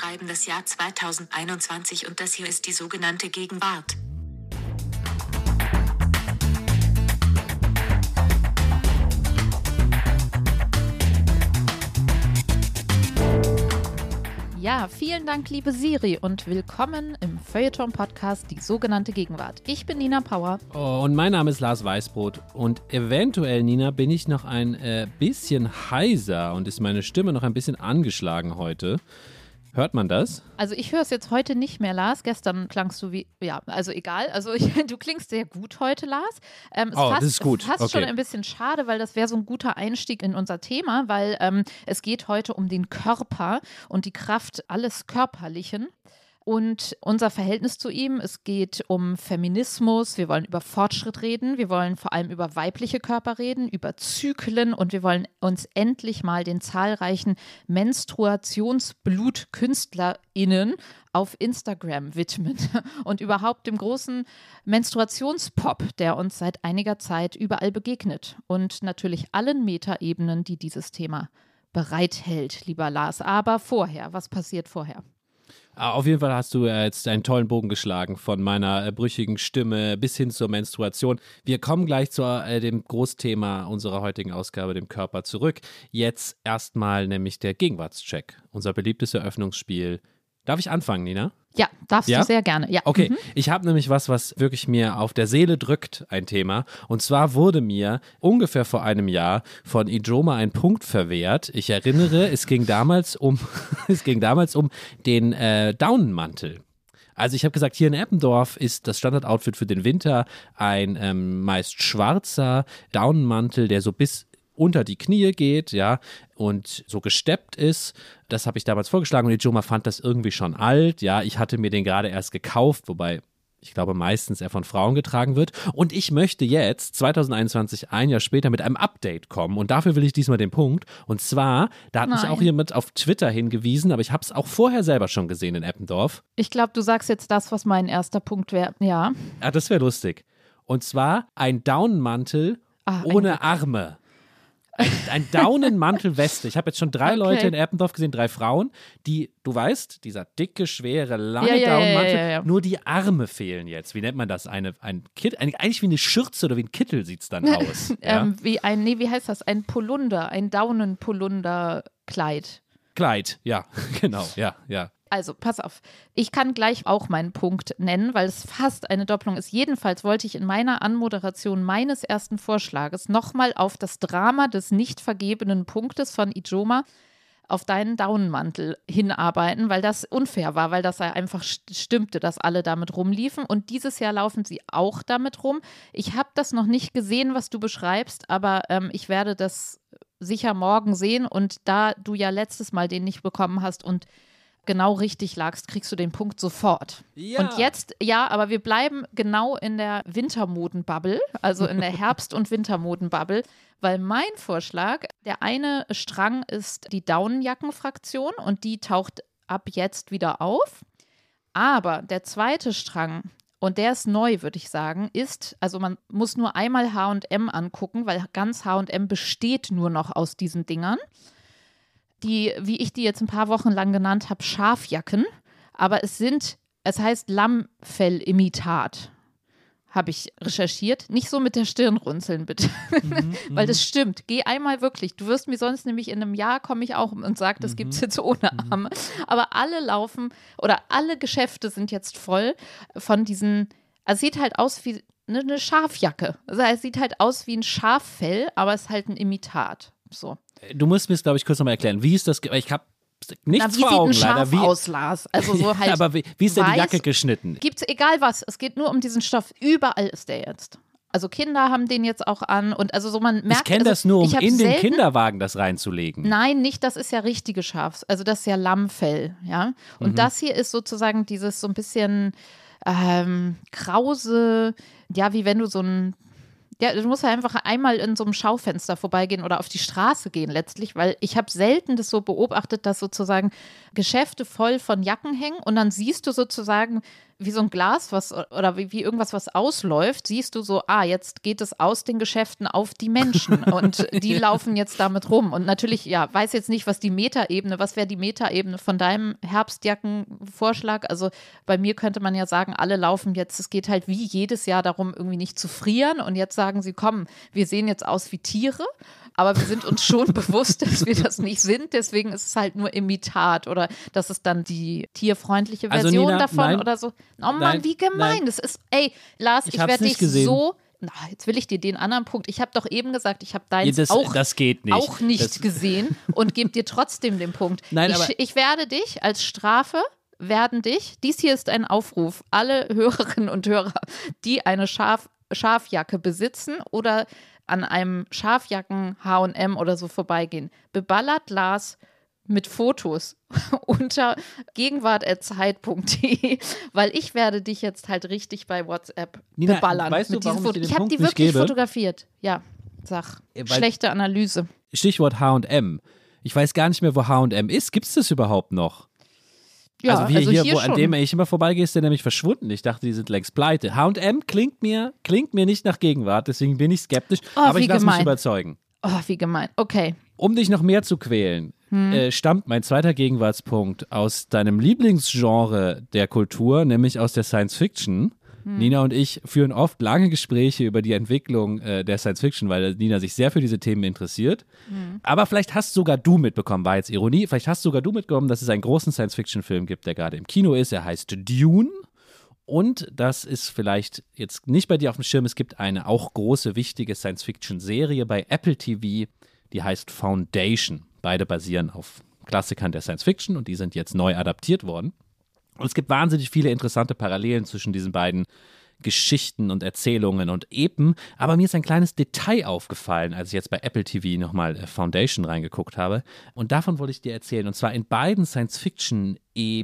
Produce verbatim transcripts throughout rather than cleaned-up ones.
schreiben das Jahr zweitausendeinundzwanzig und das hier ist die sogenannte Gegenwart. Ja, vielen Dank, liebe Siri, und willkommen im Feuilleton-Podcast Die sogenannte Gegenwart. Ich bin Nina Power. Oh, und mein Name ist Lars Weißbrot. Und eventuell, Nina, bin ich noch ein äh, bisschen heiser und ist meine Stimme noch ein bisschen angeschlagen heute. Hört man das? Also ich höre es jetzt heute nicht mehr, Lars. Gestern klangst du wie, ja, also egal. Also ich, du klingst sehr gut heute, Lars. Ähm, oh, fast, das ist gut. Fast okay. schon ein bisschen schade, weil das wäre so ein guter Einstieg in unser Thema, weil ähm, es geht heute um den Körper und die Kraft alles Körperlichen. Und unser Verhältnis zu ihm, es geht um Feminismus, wir wollen über Fortschritt reden, wir wollen vor allem über weibliche Körper reden, über Zyklen und wir wollen uns endlich mal den zahlreichen Menstruationsblutkünstlerinnen auf Instagram widmen und überhaupt dem großen Menstruationspop, der uns seit einiger Zeit überall begegnet und natürlich allen Metaebenen, die dieses Thema bereithält, lieber Lars. Aber vorher, was passiert vorher? Auf jeden Fall hast du jetzt einen tollen Bogen geschlagen von meiner äh, brüchigen Stimme bis hin zur Menstruation. Wir kommen gleich zu äh, dem Großthema unserer heutigen Ausgabe, dem Körper, zurück. Jetzt erstmal nämlich der Gegenwartscheck, unser beliebtes Eröffnungsspiel. Darf ich anfangen, Nina? Ja, darfst ja? du sehr gerne. Ja. Okay, mhm. Ich habe nämlich was, was wirklich mir auf der Seele drückt, ein Thema. Und zwar wurde mir ungefähr vor einem Jahr von Ijoma ein Punkt verwehrt. Ich erinnere, es ging damals um, es ging damals um den äh, Daunenmantel. Also ich habe gesagt, hier in Eppendorf ist das Standardoutfit für den Winter ein ähm, meist schwarzer Daunenmantel, der so bis unter die Knie geht, ja, und so gesteppt ist. Das habe ich damals vorgeschlagen und Ijoma fand das irgendwie schon alt, ja. Ich hatte mir den gerade erst gekauft, wobei ich glaube meistens er von Frauen getragen wird. Und ich möchte jetzt zwanzig einundzwanzig, ein Jahr später, mit einem Update kommen und dafür will ich diesmal den Punkt. Und zwar, da hat Nein. mich auch jemand auf Twitter hingewiesen, aber ich habe es auch vorher selber schon gesehen in Eppendorf. Ich glaube, du sagst jetzt das, was mein erster Punkt wäre, ja. Ja, das wäre lustig. Und zwar ein Daunenmantel Ah, ohne Arme. Ein, ein Daunenmantelweste. Ich habe jetzt schon drei Okay. Leute in Eppendorf gesehen, drei Frauen, die, du weißt, dieser dicke, schwere, lange Ja, ja, Daunenmantel, ja, ja, ja. nur die Arme fehlen jetzt. Wie nennt man das? Eine, ein Kit, eigentlich wie eine Schürze oder wie ein Kittel sieht es dann aus. ja? ähm, wie ein, nee, wie heißt das? Ein Polunder, ein Daunenpolunder-Kleid. Kleid, ja, genau, ja, ja. Also, pass auf. Ich kann gleich auch meinen Punkt nennen, weil es fast eine Doppelung ist. Jedenfalls wollte ich in meiner Anmoderation meines ersten Vorschlages nochmal auf das Drama des nicht vergebenen Punktes von Ijoma auf deinen Daunenmantel hinarbeiten, weil das unfair war, weil das ja einfach stimmte, dass alle damit rumliefen. Und dieses Jahr laufen sie auch damit rum. Ich habe das noch nicht gesehen, was du beschreibst, aber ähm, ich werde das sicher morgen sehen. Und da du ja letztes Mal den nicht bekommen hast und genau richtig lagst, kriegst du den Punkt sofort. Ja. Und jetzt, ja, aber wir bleiben genau in der Wintermodenbubble, also in der Herbst- und Wintermodenbubble, weil mein Vorschlag, der eine Strang ist die Daunenjackenfraktion und die taucht ab jetzt wieder auf. Aber der zweite Strang, und der ist neu, würde ich sagen, ist, also man muss nur einmal H und M angucken, weil ganz H und M besteht nur noch aus diesen Dingern. Die, wie ich die jetzt ein paar Wochen lang genannt habe, Schafjacken, aber es sind, es heißt Lammfellimitat, habe ich recherchiert. Nicht so mit der Stirn runzeln, bitte, mhm, weil das stimmt. Geh einmal wirklich, du wirst mir sonst nämlich in einem Jahr, komme ich auch und sage, das mhm. gibt es jetzt ohne Arme. Aber alle laufen, oder alle Geschäfte sind jetzt voll von diesen, also es sieht halt aus wie eine, eine Schafjacke. Also es sieht halt aus wie ein Schaffell, aber es ist halt ein Imitat, so. Du musst mir es, glaube ich, kurz nochmal erklären. Wie ist das, ich habe nichts Na, vor Augen, wie sieht ein leider. Schaf Wie aus, Lars? Also so halt aber wie, wie ist denn die weiß, Jacke geschnitten? Gibt's egal was, es geht nur um diesen Stoff. Überall ist der jetzt. Also Kinder haben den jetzt auch an und also so man merkt. Ich kenne also, das nur, um in selten, den Kinderwagen das reinzulegen. Nein, nicht, das ist ja richtige Schafs, also das ist ja Lammfell, ja. Und mhm. das hier ist sozusagen dieses so ein bisschen ähm, krause, ja, wie wenn du so ein Ja, du musst ja einfach einmal in so einem Schaufenster vorbeigehen oder auf die Straße gehen letztlich, weil ich habe selten das so beobachtet, dass sozusagen Geschäfte voll von Jacken hängen und dann siehst du sozusagen wie so ein Glas, was oder wie, wie irgendwas, was ausläuft, siehst du so, ah, jetzt geht es aus den Geschäften auf die Menschen und die laufen jetzt damit rum. Und natürlich, ja, weiß jetzt nicht, was die Metaebene, was wäre die Metaebene von deinem Herbstjackenvorschlag? Also bei mir könnte man ja sagen, alle laufen jetzt, es geht halt wie jedes Jahr darum, irgendwie nicht zu frieren und jetzt sagen sie, komm, wir sehen jetzt aus wie Tiere. Aber wir sind uns schon bewusst, dass wir das nicht sind. Deswegen ist es halt nur Imitat oder das ist dann die tierfreundliche Version also Nina, davon nein, oder so. Oh Mann, nein, wie gemein. Nein. Das ist, ey, Lars, ich, ich werde dich gesehen. so. Na, jetzt will ich dir den anderen Punkt. Ich habe doch eben gesagt, ich habe deins ja, das, auch, das geht nicht. auch nicht das gesehen und gebe dir trotzdem den Punkt. Nein, aber ich, ich werde dich als Strafe werden dich, dies hier ist ein Aufruf, alle Hörerinnen und Hörer, die eine Schaf, Schafjacke besitzen oder an einem Schafjacken H und M oder so vorbeigehen. Beballert Lars mit Fotos unter gegenwart at zeit punkt de, weil ich werde dich jetzt halt richtig bei WhatsApp Nina, beballern. weißt du, mit diesen warum ich dir den Ich habe Punkt die nicht wirklich gebe? fotografiert. Ja, sag. Weil- Schlechte Analyse. Stichwort H und M. Ich weiß gar nicht mehr, wo H und M ist. Gibt es das überhaupt noch? Ja, also, wie also hier, hier wo, schon. an dem ich immer vorbeigehe, ist der nämlich verschwunden. Ich dachte, die sind längst pleite. H und M klingt mir, klingt mir nicht nach Gegenwart, deswegen bin ich skeptisch. Oh, aber wie ich lasse mich gemein. überzeugen. Oh, wie gemein. Okay. Um dich noch mehr zu quälen, Hm. äh, stammt mein zweiter Gegenwartspunkt aus deinem Lieblingsgenre der Kultur, nämlich aus der Science Fiction. Hm. Nina und ich führen oft lange Gespräche über die Entwicklung äh, der Science Fiction, weil Nina sich sehr für diese Themen interessiert. Hm. Aber vielleicht hast sogar du mitbekommen, war jetzt Ironie, vielleicht hast sogar du mitbekommen, dass es einen großen Science Fiction Film gibt, der gerade im Kino ist. Er heißt Dune. Und das ist vielleicht jetzt nicht bei dir auf dem Schirm, es gibt eine auch große, wichtige Science Fiction Serie bei Apple T V, die heißt Foundation. Beide basieren auf Klassikern der Science Fiction und die sind jetzt neu adaptiert worden. Und es gibt wahnsinnig viele interessante Parallelen zwischen diesen beiden Geschichten und Erzählungen und Epen. Aber mir ist ein kleines Detail aufgefallen, als ich jetzt bei Apple T V nochmal Foundation reingeguckt habe. Und davon wollte ich dir erzählen. Und zwar in beiden Science Fiction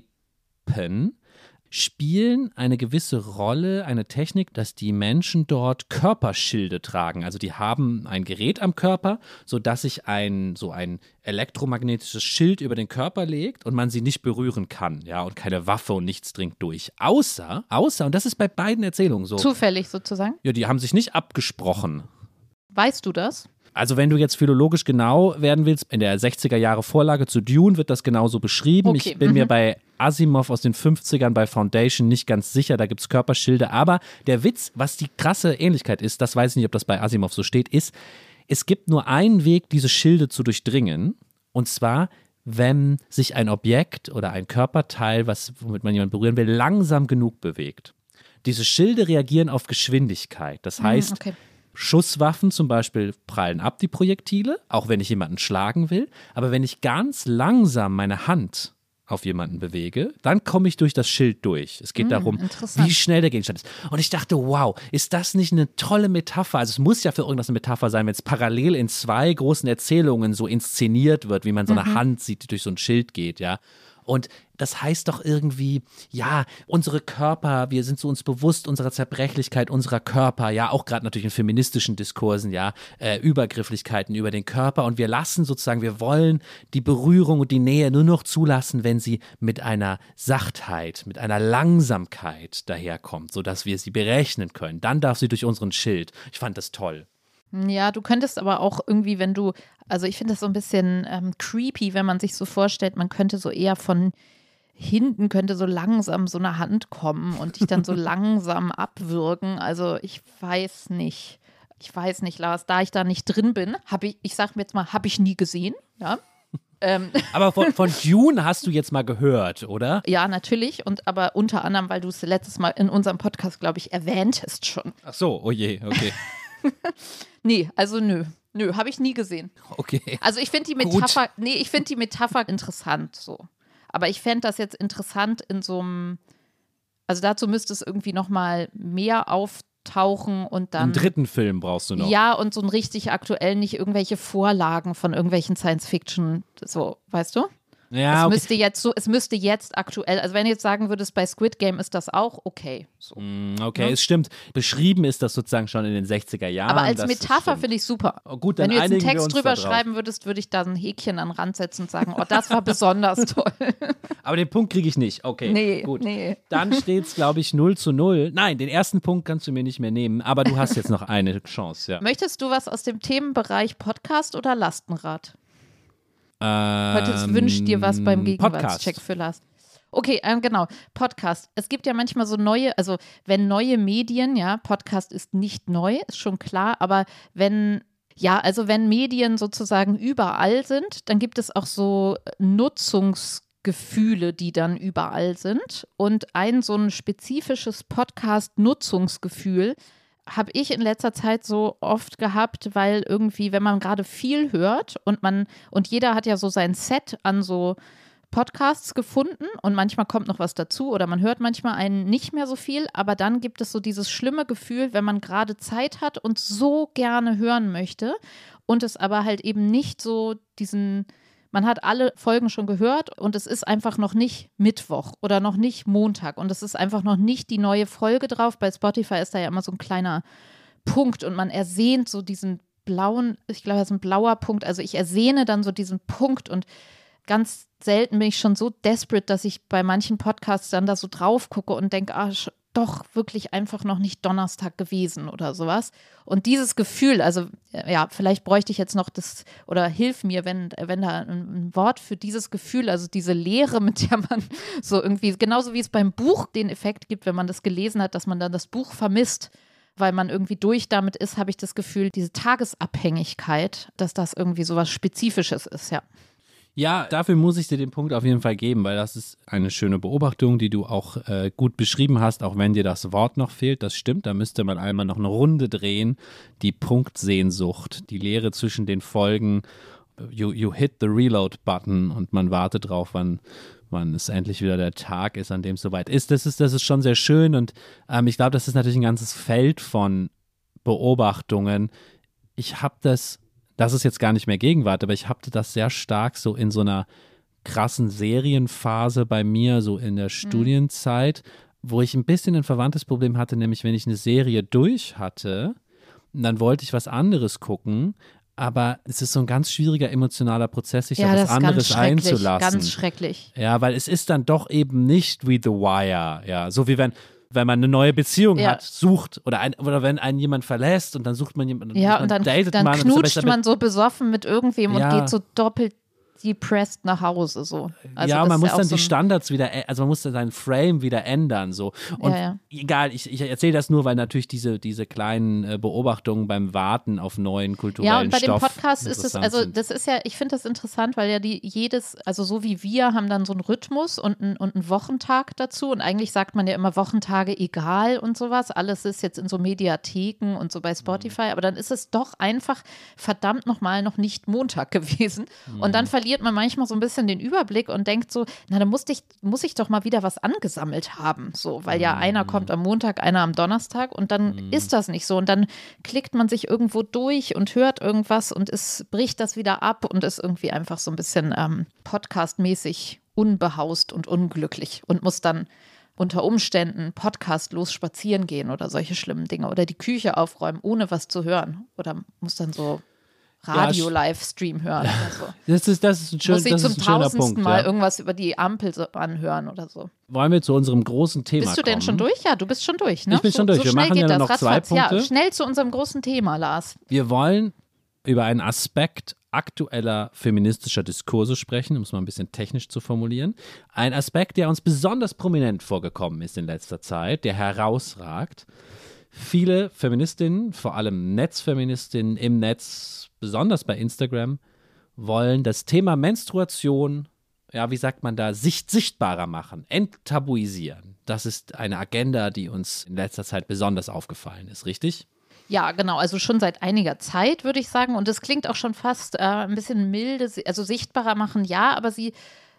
Epen spielen eine gewisse Rolle, eine Technik, dass die Menschen dort Körperschilde tragen. Also die haben ein Gerät am Körper, sodass sich ein, so ein elektromagnetisches Schild über den Körper legt und man sie nicht berühren kann. Ja, und keine Waffe und nichts dringt durch. Außer, außer, und das ist bei beiden Erzählungen so. Zufällig sozusagen. Ja, die haben sich nicht abgesprochen. Weißt du das? Also wenn du jetzt philologisch genau werden willst, in der sechziger Jahre Vorlage zu Dune wird das genauso beschrieben. Okay. Ich bin Mhm. mir bei Asimov aus den fünfzigern bei Foundation nicht ganz sicher, da gibt es Körperschilde. Aber der Witz, was die krasse Ähnlichkeit ist, das weiß ich nicht, ob das bei Asimov so steht, ist, es gibt nur einen Weg, diese Schilde zu durchdringen. Und zwar, wenn sich ein Objekt oder ein Körperteil, was, womit man jemanden berühren will, langsam genug bewegt. Diese Schilde reagieren auf Geschwindigkeit. Das heißt, Mhm, okay. Schusswaffen zum Beispiel prallen ab, die Projektile, auch wenn ich jemanden schlagen will. Aber wenn ich ganz langsam meine Hand auf jemanden bewege, dann komme ich durch das Schild durch. Es geht Mm, darum, interessant. wie schnell der Gegenstand ist. Und ich dachte, wow, ist das nicht eine tolle Metapher? Also es muss ja für irgendwas eine Metapher sein, wenn es parallel in zwei großen Erzählungen so inszeniert wird, wie man so eine Mhm. Hand sieht, die durch so ein Schild geht, ja. Und das heißt doch irgendwie, ja, unsere Körper, wir sind so uns bewusst unserer Zerbrechlichkeit unserer Körper, ja, auch gerade natürlich in feministischen Diskursen, ja, äh, Übergrifflichkeiten über den Körper und wir lassen sozusagen, wir wollen die Berührung und die Nähe nur noch zulassen, wenn sie mit einer Sachtheit, mit einer Langsamkeit daherkommt, sodass wir sie berechnen können. Dann darf sie durch unseren Schild. Ich fand das toll. Ja, du könntest aber auch irgendwie, wenn du, also ich finde das so ein bisschen ähm, creepy, wenn man sich so vorstellt, man könnte so eher von hinten könnte so langsam so eine Hand kommen und dich dann so langsam abwürgen. Also ich weiß nicht. Ich weiß nicht, Lars, da ich da nicht drin bin, habe ich, ich sag mir jetzt mal, habe ich nie gesehen. Ja, ähm, Aber von, von Dune hast du jetzt mal gehört, oder? ja natürlich. Und aber unter anderem, weil du es letztes Mal in unserem Podcast, glaube ich, erwähntest schon. Ach so, oh je, okay. Nee, also nö. Nö, habe ich nie gesehen. Okay. Also ich finde die Gut. Metapher, nee, ich finde die Metapher interessant so. Aber ich fände das jetzt interessant in so einem, also dazu müsste es irgendwie nochmal mehr auftauchen und dann. Einen dritten Film brauchst du noch. Ja, und so ein richtig aktuell, nicht irgendwelche Vorlagen von irgendwelchen Science-Fiction, so, weißt du? Ja, es okay. müsste jetzt so, es müsste jetzt aktuell, also wenn du jetzt sagen würdest, bei Squid Game ist das auch okay. So. Mm, okay, Ja. es stimmt. Beschrieben ist das sozusagen schon in den sechziger Jahren. Aber als das Metapher finde ich super. Oh, gut, Wenn dann du jetzt einen einigen wir Text uns drüber da drauf. schreiben würdest, würde ich da ein Häkchen an den Rand setzen und sagen, oh, das war besonders toll. Aber den Punkt kriege ich nicht. Okay, Nee, gut. nee. Dann steht es, glaube ich, null zu null. Nein, den ersten Punkt kannst du mir nicht mehr nehmen, aber du hast jetzt noch eine Chance, ja. Möchtest du was aus dem Themenbereich Podcast oder Lastenrad? Heute Ähm, wünscht dir was beim Podcast. Gegenwartscheck für Last. Okay, ähm, genau, Podcast. Es gibt ja manchmal so neue, also wenn neue Medien, ja, Podcast ist nicht neu, ist schon klar, aber wenn, ja, also wenn Medien sozusagen überall sind, dann gibt es auch so Nutzungsgefühle, die dann überall sind. Und ein so ein spezifisches Podcast-Nutzungsgefühl habe ich in letzter Zeit so oft gehabt, weil irgendwie, wenn man gerade viel hört und man, und jeder hat ja so sein Set an so Podcasts gefunden und manchmal kommt noch was dazu oder man hört manchmal einen nicht mehr so viel, aber dann gibt es so dieses schlimme Gefühl, wenn man gerade Zeit hat und so gerne hören möchte und es aber halt eben nicht so diesen, man hat alle Folgen schon gehört und es ist einfach noch nicht Mittwoch oder noch nicht Montag und es ist einfach noch nicht die neue Folge drauf. Bei Spotify ist da ja immer so ein kleiner Punkt und man ersehnt so diesen blauen, ich glaube, das ist ein blauer Punkt, also ich ersehne dann so diesen Punkt und ganz selten bin ich schon so desperate, dass ich bei manchen Podcasts dann da so drauf gucke und denke, ah, doch wirklich einfach noch nicht Donnerstag gewesen oder sowas. Und dieses Gefühl, also ja, vielleicht bräuchte ich jetzt noch das, oder hilf mir, wenn, wenn da ein, ein Wort für dieses Gefühl, also diese Leere, mit der man so irgendwie, genauso wie es beim Buch den Effekt gibt, wenn man das gelesen hat, dass man dann das Buch vermisst, weil man irgendwie durch damit ist, habe ich das Gefühl, diese Tagesabhängigkeit, dass das irgendwie sowas Spezifisches ist, ja. Ja, dafür muss ich dir den Punkt auf jeden Fall geben, weil das ist eine schöne Beobachtung, die du auch äh, gut beschrieben hast, auch wenn dir das Wort noch fehlt. Das stimmt, da müsste man einmal noch eine Runde drehen. Die Punktsehnsucht, die Leere zwischen den Folgen, you, you hit the Reload-Button und man wartet drauf, wann, wann es endlich wieder der Tag ist, an dem es soweit ist. Das ist, das ist schon sehr schön und ähm, ich glaube, das ist natürlich ein ganzes Feld von Beobachtungen. Ich habe das Das ist jetzt gar nicht mehr Gegenwart, aber ich hatte das sehr stark so in so einer krassen Serienphase bei mir, so in der Studienzeit, wo ich ein bisschen ein verwandtes Problem hatte, nämlich wenn ich eine Serie durch hatte, dann wollte ich was anderes gucken, aber es ist so ein ganz schwieriger emotionaler Prozess, sich Ja, auf das was ist anderes ganz schrecklich, einzulassen. ganz schrecklich. Ja, weil es ist dann doch eben nicht wie The Wire, ja, so wie wenn wenn man eine neue Beziehung Ja. hat, sucht oder, ein, oder wenn einen jemand verlässt und dann sucht man jemanden Ja, und und dann, datet dann man. knutscht und man so besoffen mit irgendwem Ja. und geht so doppelt depressed nach Hause. So. Also ja, das man ist muss auch dann so die ein- Standards wieder, ä- also man muss dann seinen Frame wieder ändern. So. Und Ja, ja. egal, ich, ich erzähle das nur, weil natürlich diese, diese kleinen äh, Beobachtungen beim Warten auf neuen kulturellen Ja, und bei Stoff dem Podcast ist es, interessant also sind. das ist ja, ich finde das interessant, weil ja die jedes, also so wie wir, haben dann so einen Rhythmus und einen, und einen Wochentag dazu und eigentlich sagt man ja immer Wochentage egal und sowas, alles ist jetzt in so Mediatheken und so bei Spotify, aber dann ist es doch einfach verdammt nochmal noch nicht Montag gewesen und dann verliert man manchmal so ein bisschen den Überblick und denkt so, na, da musste ich, muss ich doch mal wieder was angesammelt haben, so, weil ja einer kommt am Montag, einer am Donnerstag und dann ist das nicht so und dann klickt man sich irgendwo durch und hört irgendwas und es bricht das wieder ab und ist irgendwie einfach so ein bisschen ähm, podcastmäßig unbehaust und unglücklich und muss dann unter Umständen podcastlos spazieren gehen oder solche schlimmen Dinge oder die Küche aufräumen, ohne was zu hören oder muss dann so Radio-Livestream hören oder so. Das ist, das ist ein, schön, Muss ich das zum ist ein schöner tausendsten Punkt. Mal Ja. irgendwas über die Ampel so anhören oder so. Wollen wir zu unserem großen Thema Bist du kommen? denn schon durch? Ja, du bist schon durch, ne? Ich bin schon so, durch. So Wir schnell machen geht ja nur das. noch zwei Ratzfatz. Ja, Punkte. schnell zu unserem großen Thema, Lars. Wir wollen über einen Aspekt aktueller feministischer Diskurse sprechen, um es mal ein bisschen technisch zu formulieren. Ein Aspekt, der uns besonders prominent vorgekommen ist in letzter Zeit, der herausragt. Viele Feministinnen, vor allem Netzfeministinnen im Netz, besonders bei Instagram, wollen das Thema Menstruation, ja, wie sagt man da, sicht sichtbarer machen, enttabuisieren. Das ist eine Agenda, die uns in letzter Zeit besonders aufgefallen ist, richtig? Ja, genau, also schon seit einiger Zeit, würde ich sagen. Und es klingt auch schon fast äh, ein bisschen milde, also sichtbarer machen, ja, aber sie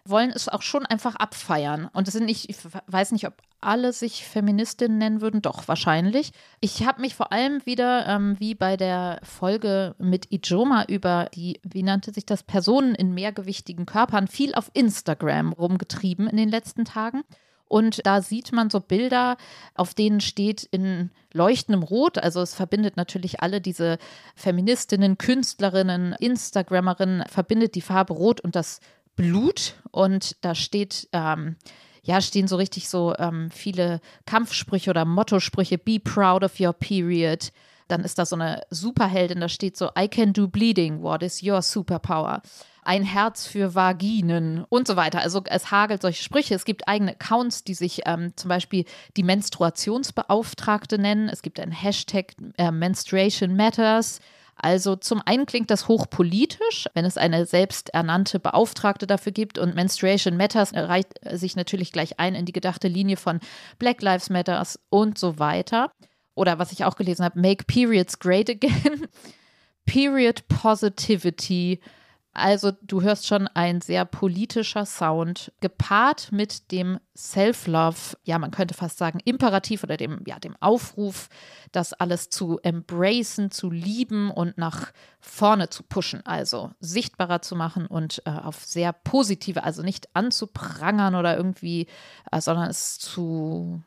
wollen es auch schon einfach abfeiern. Und es sind nicht, ich weiß nicht, ob alle sich Feministinnen nennen würden, doch wahrscheinlich. Ich habe mich vor allem wieder, ähm, wie bei der Folge mit Ijoma über die, wie nannte sich das, Personen in mehrgewichtigen Körpern, viel auf Instagram rumgetrieben in den letzten Tagen. Und da sieht man so Bilder, auf denen steht in leuchtendem Rot, also es verbindet natürlich alle diese Feministinnen, Künstlerinnen, Instagrammerinnen, verbindet die Farbe Rot und das Blut. Und da steht, ähm, ja, stehen so richtig so ähm, viele Kampfsprüche oder Mottosprüche, be proud of your period. Dann ist da so eine Superheldin, da steht so, I can do bleeding, what is your superpower? Ein Herz für Vaginen und so weiter. Also es hagelt solche Sprüche. Es gibt eigene Accounts, die sich ähm, zum Beispiel die Menstruationsbeauftragte nennen. Es gibt einen Hashtag äh, Menstruation Matters. Also zum einen klingt das hochpolitisch, wenn es eine selbsternannte Beauftragte dafür gibt, und Menstruation Matters reiht sich natürlich gleich ein in die gedachte Linie von Black Lives Matters und so weiter. Oder was ich auch gelesen habe, Make Periods Great Again. Period Positivity. Also du hörst schon, ein sehr politischer Sound, gepaart mit dem Self-Love, ja, man könnte fast sagen Imperativ oder dem, ja, dem Aufruf, das alles zu embracen, zu lieben und nach vorne zu pushen, also sichtbarer zu machen und äh, auf sehr positive, also nicht anzuprangern oder irgendwie, äh, sondern es zu,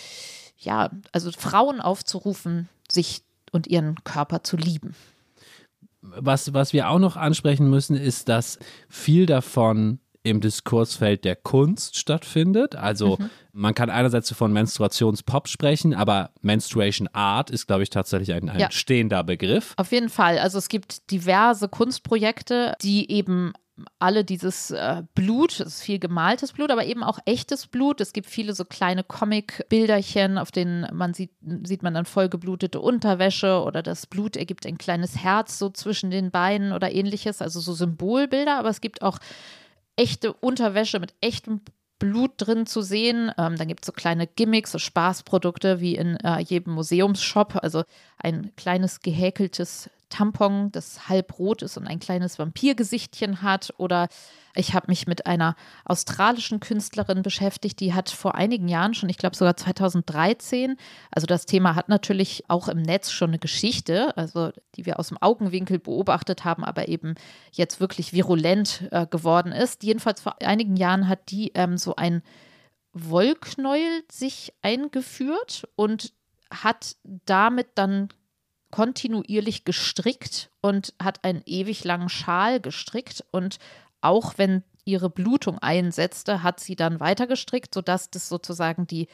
ja, also Frauen aufzurufen, sich und ihren Körper zu lieben. Was, was wir auch noch ansprechen müssen, ist, dass viel davon im Diskursfeld der Kunst stattfindet. Also mhm. man kann einerseits von Menstruationspop sprechen, aber Menstruation Art ist, glaube ich, tatsächlich ein, ein ja. stehender Begriff. Auf jeden Fall. Also es gibt diverse Kunstprojekte, die eben alle dieses äh, Blut, es ist viel gemaltes Blut, aber eben auch echtes Blut. Es gibt viele so kleine Comic-Bilderchen, auf denen man sieht, sieht man dann vollgeblutete Unterwäsche oder das Blut ergibt ein kleines Herz so zwischen den Beinen oder ähnliches, also so Symbolbilder, aber es gibt auch echte Unterwäsche mit echtem Blut drin zu sehen. Ähm, dann gibt es so kleine Gimmicks, so Spaßprodukte wie in äh, jedem Museumsshop, also ein kleines gehäkeltes Tampon, das halb rot ist und ein kleines Vampirgesichtchen hat. Oder ich habe mich mit einer australischen Künstlerin beschäftigt, die hat vor einigen Jahren schon, ich glaube sogar zweitausenddreizehn, also das Thema hat natürlich auch im Netz schon eine Geschichte, also die wir aus dem Augenwinkel beobachtet haben, aber eben jetzt wirklich virulent äh, geworden ist. Jedenfalls vor einigen Jahren hat die ähm, so ein Wollknäuel sich eingeführt und hat damit dann kontinuierlich gestrickt und hat einen ewig langen Schal gestrickt, und auch wenn ihre Blutung einsetzte, hat sie dann weiter gestrickt, sodass das sozusagen die,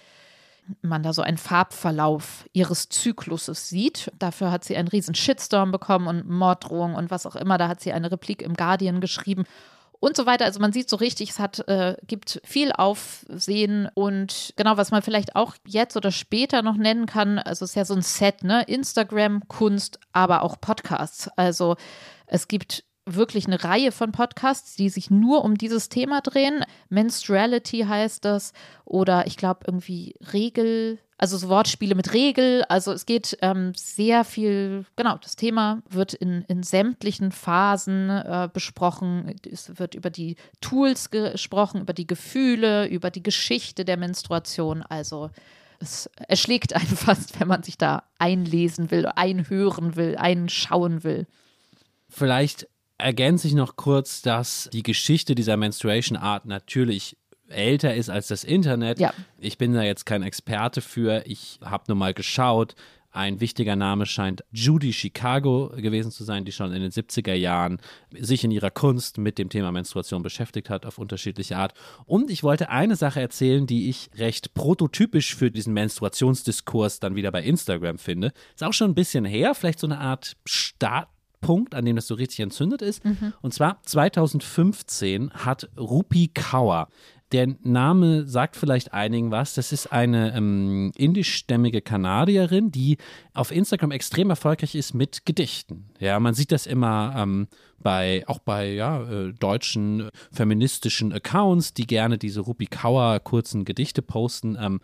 man da so einen Farbverlauf ihres Zykluses sieht. Dafür hat sie einen riesen Shitstorm bekommen und Morddrohungen und was auch immer. Da hat sie eine Replik im Guardian geschrieben und so weiter. Also man sieht so richtig, es hat, äh, gibt viel Aufsehen, und genau, was man vielleicht auch jetzt oder später noch nennen kann, also es ist ja so ein Set, ne? Instagram, Kunst, aber auch Podcasts. Also es gibt wirklich eine Reihe von Podcasts, die sich nur um dieses Thema drehen. Menstruality heißt das, oder ich glaube irgendwie Regel, also so Wortspiele mit Regel. Also es geht ähm, sehr viel, genau, das Thema wird in, in sämtlichen Phasen äh, besprochen. Es wird über die Tools gesprochen, über die Gefühle, über die Geschichte der Menstruation. Also es erschlägt einen fast, wenn man sich da einlesen will, einhören will, einschauen will. Vielleicht ergänze ich noch kurz, dass die Geschichte dieser Menstruation Art natürlich älter ist als das Internet. Ja. Ich bin da jetzt kein Experte für. Ich habe nur mal geschaut. Ein wichtiger Name scheint Judy Chicago gewesen zu sein, die schon in den siebziger Jahren sich in ihrer Kunst mit dem Thema Menstruation beschäftigt hat, auf unterschiedliche Art. Und ich wollte eine Sache erzählen, die ich recht prototypisch für diesen Menstruationsdiskurs dann wieder bei Instagram finde. Ist auch schon ein bisschen her, vielleicht so eine Art Start. Punkt, an dem das so richtig entzündet ist. Mhm. Und zwar zweitausendfünfzehn hat Rupi Kaur, der Name sagt vielleicht einigen was, das ist eine ähm, indischstämmige Kanadierin, die auf Instagram extrem erfolgreich ist mit Gedichten. Ja, man sieht das immer ähm, bei, auch bei ja, äh, deutschen äh, feministischen Accounts, die gerne diese Rupi Kaur kurzen Gedichte posten. Ähm,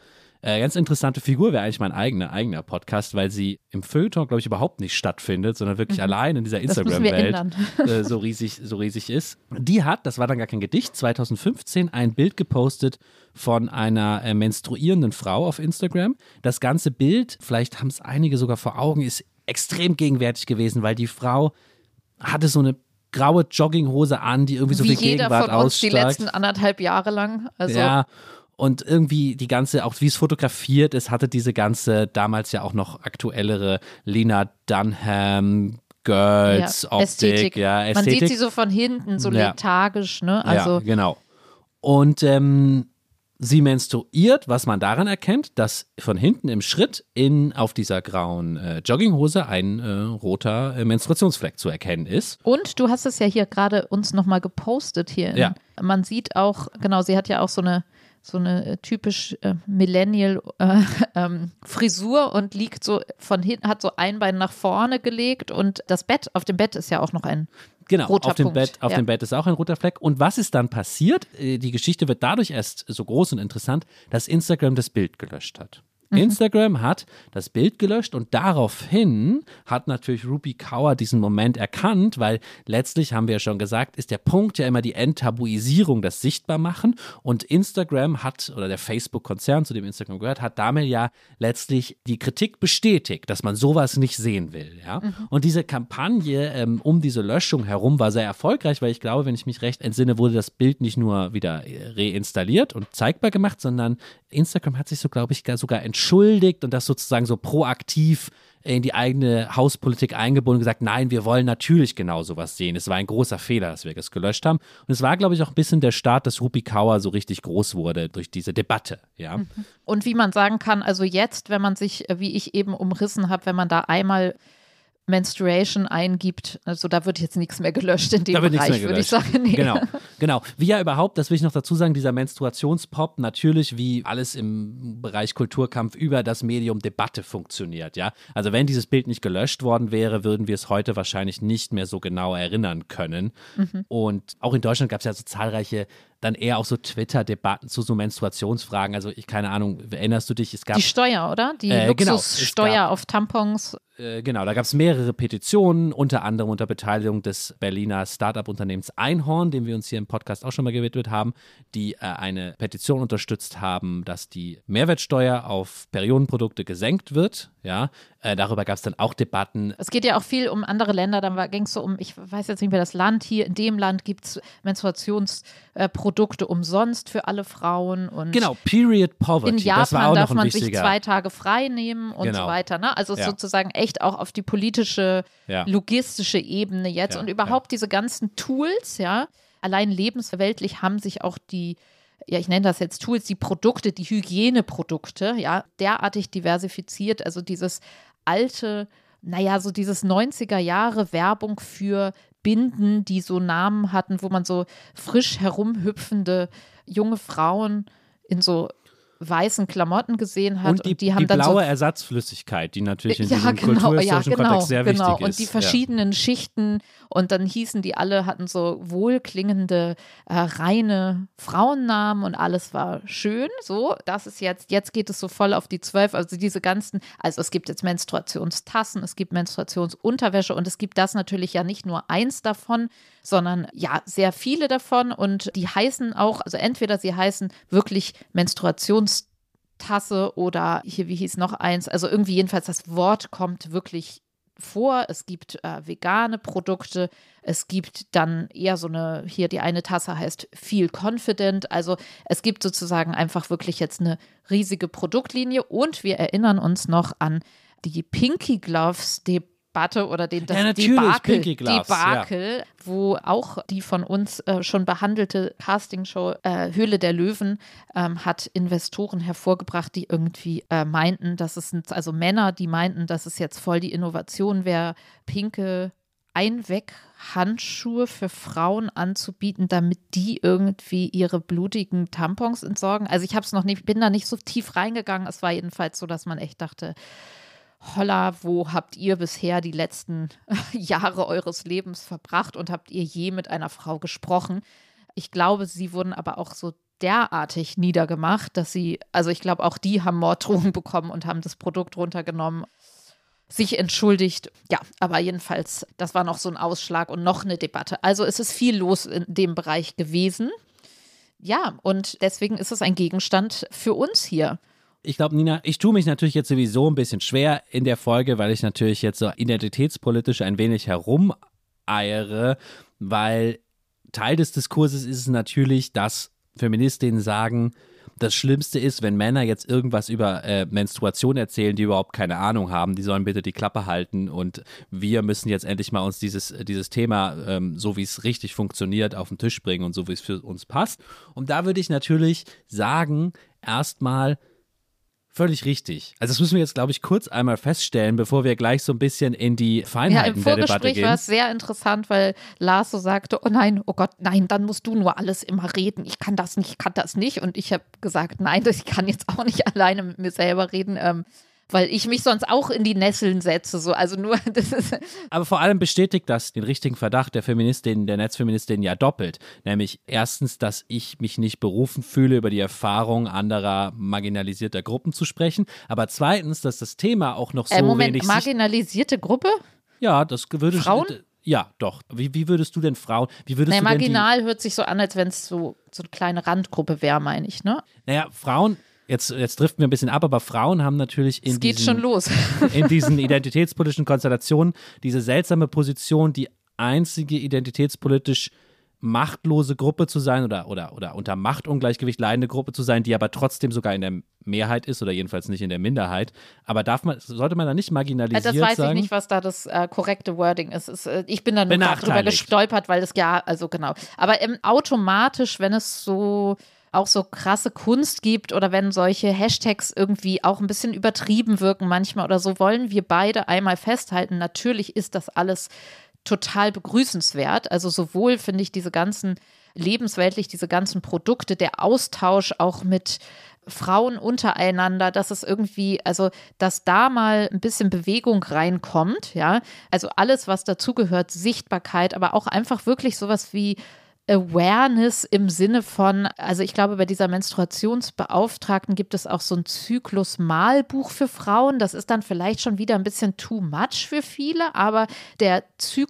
Äh, ganz interessante Figur, wäre eigentlich mein eigener, eigener Podcast, weil sie im Feuilleton, glaube ich, überhaupt nicht stattfindet, sondern wirklich mhm. allein in dieser Instagram-Welt äh, so, riesig, so riesig ist. Die hat, das war dann gar kein Gedicht, zwanzig fünfzehn ein Bild gepostet von einer äh, menstruierenden Frau auf Instagram. Das ganze Bild, vielleicht haben es einige sogar vor Augen, ist extrem gegenwärtig gewesen, weil die Frau hatte so eine graue Jogginghose an, die irgendwie so Wie viel Gegenwart jeder von uns ausstrahlt. Die letzten anderthalb Jahre lang. Also ja, und irgendwie die ganze, auch wie es fotografiert ist, hatte diese ganze, damals ja auch noch aktuellere Lena Dunham Girls ja, Optik. Ästhetik. Ja, Ästhetik. Man sieht sie so von hinten, so ja. lethargisch, ne? Also ja, genau. Und ähm, sie menstruiert, was man daran erkennt, dass von hinten im Schritt in, auf dieser grauen äh, Jogginghose ein äh, roter äh, Menstruationsfleck zu erkennen ist. Und du hast es ja hier gerade uns nochmal gepostet hier. In, ja. Man sieht auch, genau, sie hat ja auch so eine so eine typisch äh, Millennial äh, ähm, Frisur und liegt so von hinten, hat so ein Bein nach vorne gelegt und das Bett, auf dem Bett ist ja auch noch ein Genau, roter auf dem Punkt. Bett, auf ja. dem Bett ist auch ein roter Fleck. Und was ist dann passiert? Die Geschichte wird dadurch erst so groß und interessant, dass Instagram das Bild gelöscht hat. Mhm. Instagram hat das Bild gelöscht und daraufhin hat natürlich Rupi Kaur diesen Moment erkannt, weil letztlich, haben wir ja schon gesagt, ist der Punkt ja immer die Enttabuisierung, das Sichtbarmachen, und Instagram hat, oder der Facebook-Konzern, zu dem Instagram gehört, hat damit ja letztlich die Kritik bestätigt, dass man sowas nicht sehen will. Ja? Mhm. Und diese Kampagne ähm, um diese Löschung herum war sehr erfolgreich, weil ich glaube, wenn ich mich recht entsinne, wurde das Bild nicht nur wieder reinstalliert und zeigbar gemacht, sondern Instagram hat sich so, glaube ich, sogar entschuldigt und das sozusagen so proaktiv in die eigene Hauspolitik eingebunden und gesagt, nein, wir wollen natürlich genau sowas sehen. Es war ein großer Fehler, dass wir das gelöscht haben. Und es war, glaube ich, auch ein bisschen der Start, dass Rupi Kaur so richtig groß wurde durch diese Debatte. Ja. Und wie man sagen kann, also jetzt, wenn man sich, wie ich eben umrissen habe, wenn man da einmal Menstruation eingibt, also da wird jetzt nichts mehr gelöscht in dem da wird Bereich, nichts mehr würde ich gelöscht. sagen. Nee. Genau, genau. Wie ja überhaupt, das will ich noch dazu sagen, dieser Menstruationspop natürlich wie alles im Bereich Kulturkampf über das Medium Debatte funktioniert, ja. Also wenn dieses Bild nicht gelöscht worden wäre, würden wir es heute wahrscheinlich nicht mehr so genau erinnern können. Mhm. Und auch in Deutschland gab es ja so zahlreiche dann eher auch so Twitter-Debatten zu so Menstruationsfragen. Also ich, keine Ahnung, erinnerst du dich? Es gab die Steuer, oder? Die äh, Luxussteuer genau, auf Tampons. Äh, genau, da gab es mehrere Petitionen, unter anderem unter Beteiligung des Berliner Start-up-Unternehmens Einhorn, dem wir uns hier im Podcast auch schon mal gewidmet haben, die äh, eine Petition unterstützt haben, dass die Mehrwertsteuer auf Periodenprodukte gesenkt wird. Ja, äh, darüber gab es dann auch Debatten. Es geht ja auch viel um andere Länder. Dann ging es so um, ich weiß jetzt nicht mehr das Land, hier in dem Land gibt es Menstruationsprodukte äh, umsonst für alle Frauen. Und genau, Period Poverty. in Japan das war auch darf noch ein man wichtiger. sich zwei Tage frei nehmen und Genau. so weiter. Ne? Also Ja. sozusagen echt auch auf die politische, Ja. logistische Ebene jetzt Ja, und überhaupt ja. diese ganzen Tools, ja, allein lebensweltlich haben sich auch die, ja, ich nenne das jetzt Tools, die Produkte, die Hygieneprodukte, ja, derartig diversifiziert. Also dieses alte, naja, so dieses neunziger Jahre Werbung für Binden, die so Namen hatten, wo man so frisch herumhüpfende junge Frauen in so weißen Klamotten gesehen hat. Und die, und die haben die dann blaue so, Ersatzflüssigkeit, die natürlich in ja, diesem genau, kulturhistorischen ja, genau, Kontext sehr genau. wichtig ist. Und die verschiedenen ja. Schichten und dann hießen die alle, hatten so wohlklingende, äh, reine Frauennamen und alles war schön, so. Das ist jetzt, jetzt geht es so voll auf die zwölf, also diese ganzen, also es gibt jetzt Menstruationstassen, es gibt Menstruationsunterwäsche und es gibt das natürlich ja nicht nur eins davon, sondern ja, sehr viele davon und die heißen auch, also entweder sie heißen wirklich Menstruationstasse oder hier, wie hieß noch eins, also irgendwie jedenfalls das Wort kommt wirklich vor. Es gibt äh, vegane Produkte, es gibt dann eher so eine, hier die eine Tasse heißt Feel Confident, also es gibt sozusagen einfach wirklich jetzt eine riesige Produktlinie und wir erinnern uns noch an die Pinky Gloves Debatte oder den das ja, Debakel, Gloves, Debakel ja. wo auch die von uns äh, schon behandelte Castingshow äh, Höhle der Löwen ähm, hat Investoren hervorgebracht, die irgendwie äh, meinten, dass es, also Männer, die meinten, dass es jetzt voll die Innovation wäre, pinke Einweghandschuhe für Frauen anzubieten, damit die irgendwie ihre blutigen Tampons entsorgen. Also ich habe es noch nicht, bin da nicht so tief reingegangen. Es war jedenfalls so, dass man echt dachte, holla, wo habt ihr bisher die letzten Jahre eures Lebens verbracht und habt ihr je mit einer Frau gesprochen? Ich glaube, sie wurden aber auch so derartig niedergemacht, dass sie, also ich glaube, auch die haben Morddrohungen bekommen und haben das Produkt runtergenommen, sich entschuldigt. Ja, aber jedenfalls, das war noch so ein Ausschlag und noch eine Debatte. Also es ist viel los in dem Bereich gewesen. Ja, und deswegen ist es ein Gegenstand für uns hier. Ich glaube, Nina, ich tue mich natürlich jetzt sowieso ein bisschen schwer in der Folge, weil ich natürlich jetzt so identitätspolitisch ein wenig herumeiere, weil Teil des Diskurses ist es natürlich, dass Feministinnen sagen, das Schlimmste ist, wenn Männer jetzt irgendwas über äh, Menstruation erzählen, die überhaupt keine Ahnung haben, die sollen bitte die Klappe halten und wir müssen jetzt endlich mal uns dieses, dieses Thema, ähm, so wie es richtig funktioniert, auf den Tisch bringen und so wie es für uns passt. Und da würde ich natürlich sagen, erstmal völlig richtig. Also das müssen wir jetzt, glaube ich, kurz einmal feststellen, bevor wir gleich so ein bisschen in die Feinheiten der Debatte gehen. Ja, im Vorgespräch war es sehr interessant, weil Lars so sagte, oh nein, oh Gott, nein, dann musst du nur alles immer reden. Ich kann das nicht, ich kann das nicht. Und ich habe gesagt, nein, ich kann jetzt auch nicht alleine mit mir selber reden, ähm, weil ich mich sonst auch in die Nesseln setze. So. Also nur, das ist Aber vor allem bestätigt das den richtigen Verdacht der Feministin, der Netzfeministin ja doppelt. Nämlich erstens, dass ich mich nicht berufen fühle, über die Erfahrung anderer marginalisierter Gruppen zu sprechen. Aber zweitens, dass das Thema auch noch so äh, Moment, wenig... marginalisierte Gruppe? Ja, das würde... Frauen? Ja, doch. Wie, wie würdest du denn Frauen... Wie würdest naja, du denn marginal die, hört sich so an, als wenn es so, so eine kleine Randgruppe wäre, meine ich, ne? Naja, Frauen... Jetzt, jetzt driften wir ein bisschen ab, aber Frauen haben natürlich in, es geht diesen, schon los. in diesen identitätspolitischen Konstellationen diese seltsame Position, die einzige identitätspolitisch machtlose Gruppe zu sein oder, oder, oder unter Machtungleichgewicht leidende Gruppe zu sein, die aber trotzdem sogar in der Mehrheit ist oder jedenfalls nicht in der Minderheit. Aber darf man, sollte man da nicht marginalisiert sagen? Das weiß sagen? ich nicht, was da das äh, korrekte Wording ist. ist äh, ich bin da nur gerade drüber gestolpert, weil das ja, also genau. Aber ähm, automatisch, wenn es so auch so krasse Kunst gibt oder wenn solche Hashtags irgendwie auch ein bisschen übertrieben wirken manchmal oder so, wollen wir beide einmal festhalten, natürlich ist das alles total begrüßenswert. Also sowohl finde ich diese ganzen, lebensweltlich diese ganzen Produkte, der Austausch auch mit Frauen untereinander, dass es irgendwie, also dass da mal ein bisschen Bewegung reinkommt, ja, also alles, was dazugehört, Sichtbarkeit, aber auch einfach wirklich sowas wie Awareness im Sinne von, also ich glaube, bei dieser Menstruationsbeauftragten gibt es auch so ein Zyklus-Malbuch für Frauen. Das ist dann vielleicht schon wieder ein bisschen too much für viele, aber der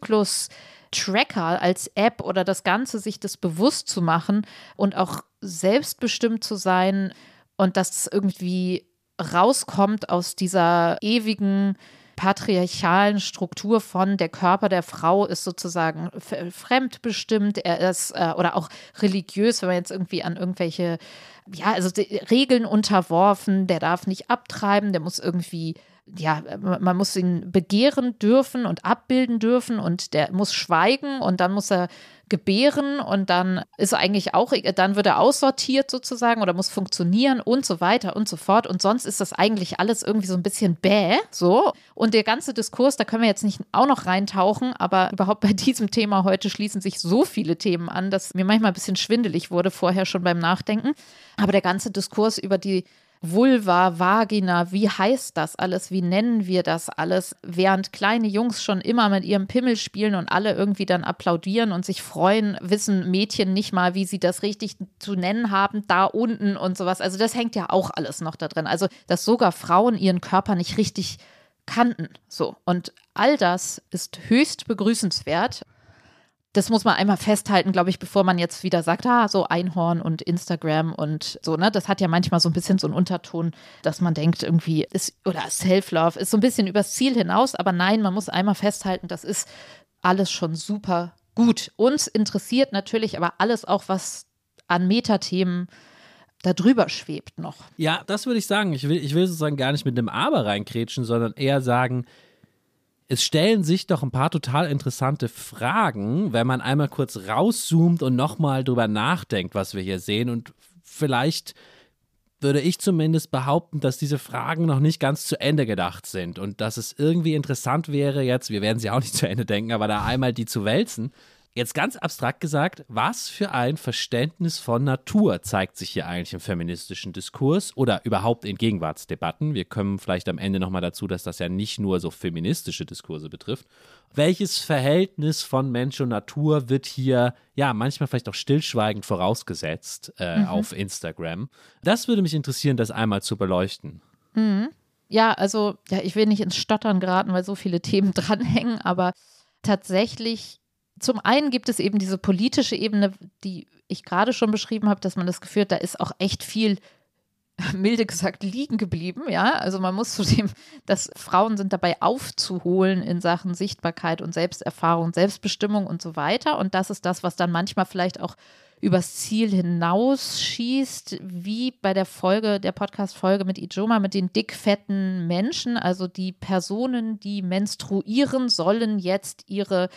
Zyklus-Tracker als App oder das Ganze, sich das bewusst zu machen und auch selbstbestimmt zu sein und dass es irgendwie rauskommt aus dieser ewigen patriarchalen Struktur von der Körper der Frau ist sozusagen f- fremdbestimmt, er ist äh, oder auch religiös, wenn man jetzt irgendwie an irgendwelche, ja, also Regeln unterworfen, der darf nicht abtreiben, der muss irgendwie, ja, man muss ihn begehren dürfen und abbilden dürfen und der muss schweigen und dann muss er gebären und dann ist eigentlich auch, dann wird er aussortiert sozusagen oder muss funktionieren und so weiter und so fort und sonst ist das eigentlich alles irgendwie so ein bisschen bäh, so. Und der ganze Diskurs, da können wir jetzt nicht auch noch reintauchen, aber überhaupt bei diesem Thema heute schließen sich so viele Themen an, dass mir manchmal ein bisschen schwindelig wurde vorher schon beim Nachdenken. Aber der ganze Diskurs über die Vulva, Vagina, wie heißt das alles, wie nennen wir das alles, während kleine Jungs schon immer mit ihrem Pimmel spielen und alle irgendwie dann applaudieren und sich freuen, wissen Mädchen nicht mal, wie sie das richtig zu nennen haben, da unten und sowas. Also das hängt ja auch alles noch da drin. Also, dass sogar Frauen ihren Körper nicht richtig kannten. So. Und all das ist höchst begrüßenswert. Das muss man einmal festhalten, glaube ich, bevor man jetzt wieder sagt, ah, so Einhorn und Instagram und so, ne? Das hat ja manchmal so ein bisschen so einen Unterton, dass man denkt, irgendwie ist, oder Self-Love ist so ein bisschen übers Ziel hinaus, aber nein, man muss einmal festhalten, das ist alles schon super gut. Uns interessiert natürlich aber alles auch, was an Metathemen da drüber schwebt noch. Ja, das würde ich sagen. Ich will, ich will sozusagen gar nicht mit einem Aber reinkrätschen, sondern eher sagen, es stellen sich doch ein paar total interessante Fragen, wenn man einmal kurz rauszoomt und nochmal drüber nachdenkt, was wir hier sehen. Und vielleicht würde ich zumindest behaupten, dass diese Fragen noch nicht ganz zu Ende gedacht sind und dass es irgendwie interessant wäre jetzt, wir werden sie auch nicht zu Ende denken, aber da einmal die zu wälzen. Jetzt ganz abstrakt gesagt, was für ein Verständnis von Natur zeigt sich hier eigentlich im feministischen Diskurs oder überhaupt in Gegenwartsdebatten? Wir kommen vielleicht am Ende nochmal dazu, dass das ja nicht nur so feministische Diskurse betrifft. Welches Verhältnis von Mensch und Natur wird hier, ja, manchmal vielleicht auch stillschweigend vorausgesetzt äh, mhm. auf Instagram? Das würde mich interessieren, das einmal zu beleuchten. Mhm. Ja, also, ja, ich will nicht ins Stottern geraten, weil so viele Themen dranhängen, aber tatsächlich zum einen gibt es eben diese politische Ebene, die ich gerade schon beschrieben habe, dass man das Gefühl hat, da ist auch echt viel, milde gesagt, liegen geblieben. Ja, also man muss zu dem, dass Frauen sind dabei aufzuholen in Sachen Sichtbarkeit und Selbsterfahrung, Selbstbestimmung und so weiter. Und das ist das, was dann manchmal vielleicht auch übers Ziel hinausschießt, wie bei der Folge, der Podcast-Folge mit Ijoma, mit den dickfetten Menschen, also die Personen, die menstruieren, sollen jetzt ihre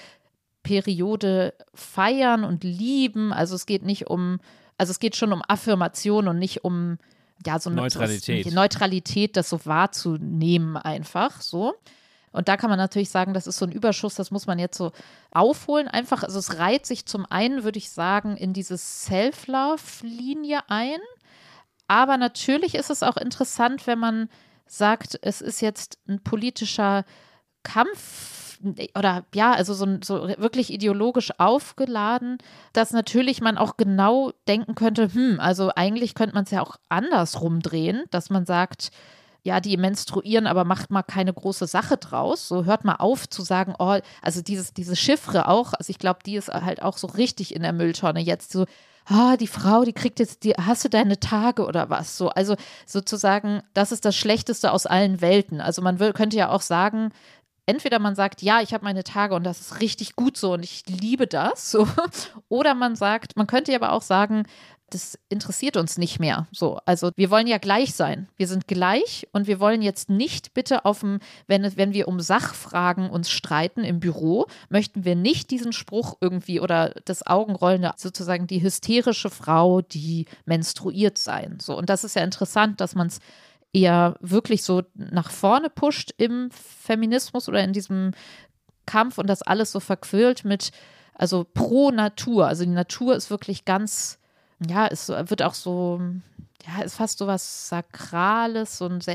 Periode feiern und lieben. Also es geht nicht um, also es geht schon um Affirmation und nicht um ja, so eine Neutralität. So, Neutralität, das so wahrzunehmen einfach so. Und da kann man natürlich sagen, das ist so ein Überschuss, das muss man jetzt so aufholen. Einfach, also es reiht sich zum einen, würde ich sagen, in diese Self-Love-Linie ein. Aber natürlich ist es auch interessant, wenn man sagt, es ist jetzt ein politischer Kampf oder ja, also so, so wirklich ideologisch aufgeladen, dass natürlich man auch genau denken könnte, hm, also eigentlich könnte man es ja auch andersrum drehen, dass man sagt, ja, die menstruieren, aber macht mal keine große Sache draus. So hört mal auf zu sagen, oh, also dieses, diese Chiffre auch, also ich glaube, die ist halt auch so richtig in der Mülltonne jetzt so, ah, die Frau, die kriegt jetzt, die, hast du deine Tage oder was? So, also sozusagen, das ist das Schlechteste aus allen Welten. Also man will, könnte ja auch sagen, entweder man sagt, ja, ich habe meine Tage und das ist richtig gut so und ich liebe das, so. Oder man sagt, man könnte aber auch sagen, das interessiert uns nicht mehr. So, also wir wollen ja gleich sein. Wir sind gleich und wir wollen jetzt nicht bitte auf dem, wenn, wenn wir um Sachfragen uns streiten im Büro, möchten wir nicht diesen Spruch irgendwie oder das Augenrollende, sozusagen die hysterische Frau, die menstruiert sein. So, und das ist ja interessant, dass man es eher wirklich so nach vorne pusht im Feminismus oder in diesem Kampf und das alles so verquirlt mit, also pro Natur. Also die Natur ist wirklich ganz, ja, es wird auch so, ja, ist fast so was Sakrales, so ein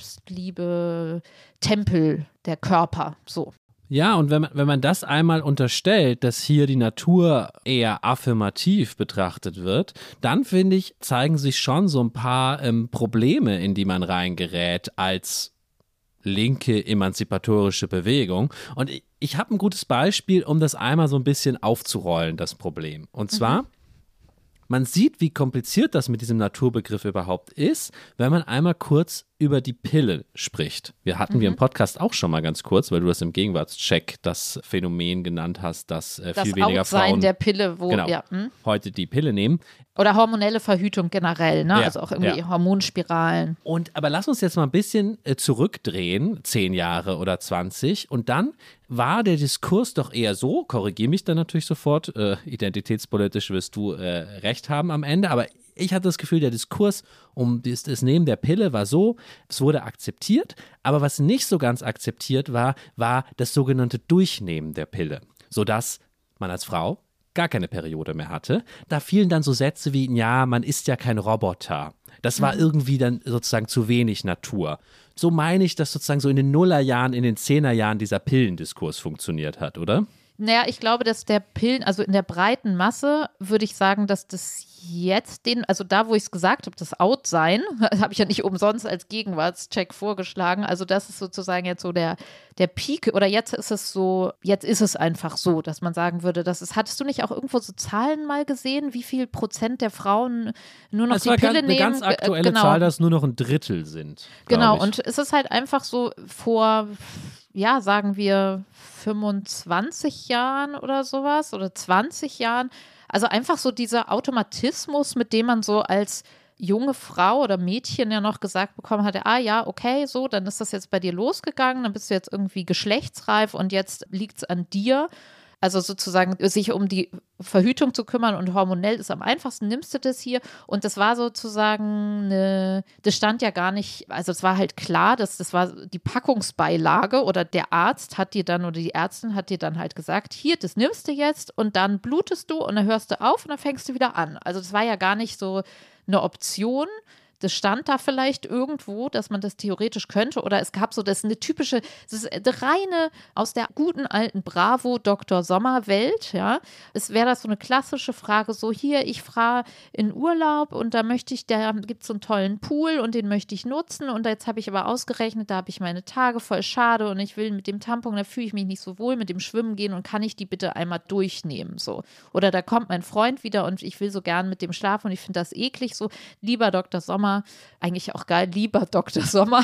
Selbstliebe-Tempel der Körper, so. Ja, und wenn man, wenn man das einmal unterstellt, dass hier die Natur eher affirmativ betrachtet wird, dann finde ich, zeigen sich schon so ein paar ähm, Probleme, in die man reingerät als linke emanzipatorische Bewegung. Und ich, ich habe ein gutes Beispiel, um das einmal so ein bisschen aufzurollen, das Problem. Und zwar, mhm. man sieht, wie kompliziert das mit diesem Naturbegriff überhaupt ist, wenn man einmal kurz über die Pille spricht. Wir hatten mhm. wir im Podcast auch schon mal ganz kurz, weil du das im Gegenwartscheck das Phänomen genannt hast, dass äh, viel das weniger Outsein Frauen der Pille, wo, genau, ja, hm? heute die Pille nehmen. Oder hormonelle Verhütung generell, ne? Ja, Also auch irgendwie ja. Hormonspiralen. Und aber lass uns jetzt mal ein bisschen äh, zurückdrehen, zehn Jahre oder zwanzig, und dann war der Diskurs doch eher so, korrigiere mich dann natürlich sofort, äh, identitätspolitisch wirst du äh, recht haben am Ende, aber ich hatte das Gefühl, der Diskurs um das, das Nehmen der Pille war so, es wurde akzeptiert, aber was nicht so ganz akzeptiert war, war das sogenannte Durchnehmen der Pille, sodass man als Frau gar keine Periode mehr hatte. Da fielen dann so Sätze wie, ja, man ist ja kein Roboter. Das war mhm. irgendwie dann sozusagen zu wenig Natur. So meine ich, dass sozusagen so in den Nullerjahren, in den Zehnerjahren dieser Pillendiskurs funktioniert hat, oder? Naja, ich glaube, dass der Pillen, also in der breiten Masse würde ich sagen, dass das jetzt den, also da, wo ich es gesagt habe, das Out-Sein, habe ich ja nicht umsonst als Gegenwartscheck vorgeschlagen. Also das ist sozusagen jetzt so der, der Peak oder jetzt ist es so, jetzt ist es einfach so, dass man sagen würde, das ist, hattest du nicht auch irgendwo so Zahlen mal gesehen, wie viel Prozent der Frauen nur noch das die war Pille ganz, nehmen? Eine ganz aktuelle genau. Zahl, dass nur noch ein Drittel sind. Genau, ich. und es ist halt einfach so vor, ja, sagen wir fünfundzwanzig Jahren oder sowas oder zwanzig Jahren. Also einfach so dieser Automatismus, mit dem man so als junge Frau oder Mädchen ja noch gesagt bekommen hatte, ah ja, okay, so, dann ist das jetzt bei dir losgegangen, dann bist du jetzt irgendwie geschlechtsreif und jetzt liegt es an dir. also sozusagen sich um die Verhütung zu kümmern und hormonell ist am einfachsten, nimmst du das hier und das war sozusagen eine, das stand ja gar nicht, also es war halt klar, dass das war die Packungsbeilage oder der Arzt hat dir dann oder die Ärztin hat dir dann halt gesagt, hier, das nimmst du jetzt und dann blutest du und dann hörst du auf und dann fängst du wieder an. Also das war ja gar nicht so eine Option. Das stand da vielleicht irgendwo, dass man das theoretisch könnte oder es gab so, das ist eine typische, das ist eine reine aus der guten alten Bravo Doktor Sommer Welt, ja. Es wäre das so eine klassische Frage, so hier, ich fahre in Urlaub und da möchte ich, da gibt es so einen tollen Pool und den möchte ich nutzen und jetzt habe ich aber ausgerechnet, da habe ich meine Tage voll schade und ich will mit dem Tampon, da fühle ich mich nicht so wohl, mit dem Schwimmen gehen und kann ich die bitte einmal durchnehmen, so. Oder da kommt mein Freund wieder und ich will so gern mit dem schlafen und ich finde das eklig, so, lieber Doktor Sommer, eigentlich auch geil, lieber Doktor Sommer,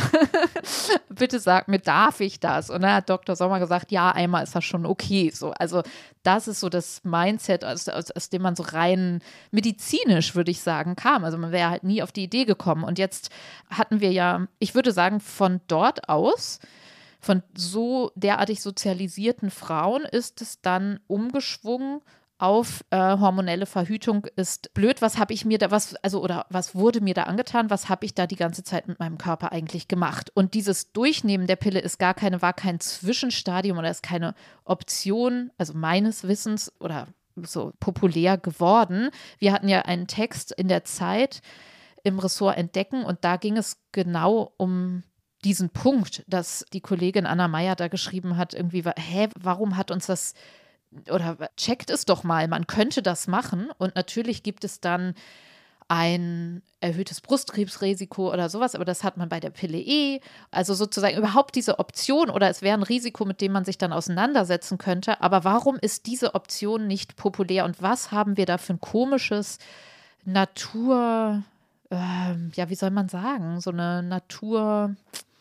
bitte sag mir, darf ich das? Und dann hat Doktor Sommer gesagt, ja, einmal ist das schon okay. So, also das ist so das Mindset, aus, aus, aus dem man so rein medizinisch, würde ich sagen, kam. Also man wäre halt nie auf die Idee gekommen. Und jetzt hatten wir ja, ich würde sagen, von dort aus, von so derartig sozialisierten Frauen ist es dann umgeschwungen auf äh, hormonelle Verhütung ist blöd, was habe ich mir da, was, also oder was wurde mir da angetan, was habe ich da die ganze Zeit mit meinem Körper eigentlich gemacht? Und dieses Durchnehmen der Pille ist gar keine, war kein Zwischenstadium oder ist keine Option, also meines Wissens oder so populär geworden. Wir hatten ja einen Text in der Zeit im Ressort Entdecken und da ging es genau um diesen Punkt, dass die Kollegin Anna Meyer da geschrieben hat, irgendwie, hä, warum hat uns das oder checkt es doch mal, man könnte das machen und natürlich gibt es dann ein erhöhtes Brustkrebsrisiko oder sowas, aber das hat man bei der Pille eh, also sozusagen überhaupt diese Option oder es wäre ein Risiko, mit dem man sich dann auseinandersetzen könnte, aber warum ist diese Option nicht populär und was haben wir da für ein komisches Natur, äh, ja, wie soll man sagen, so eine Natur...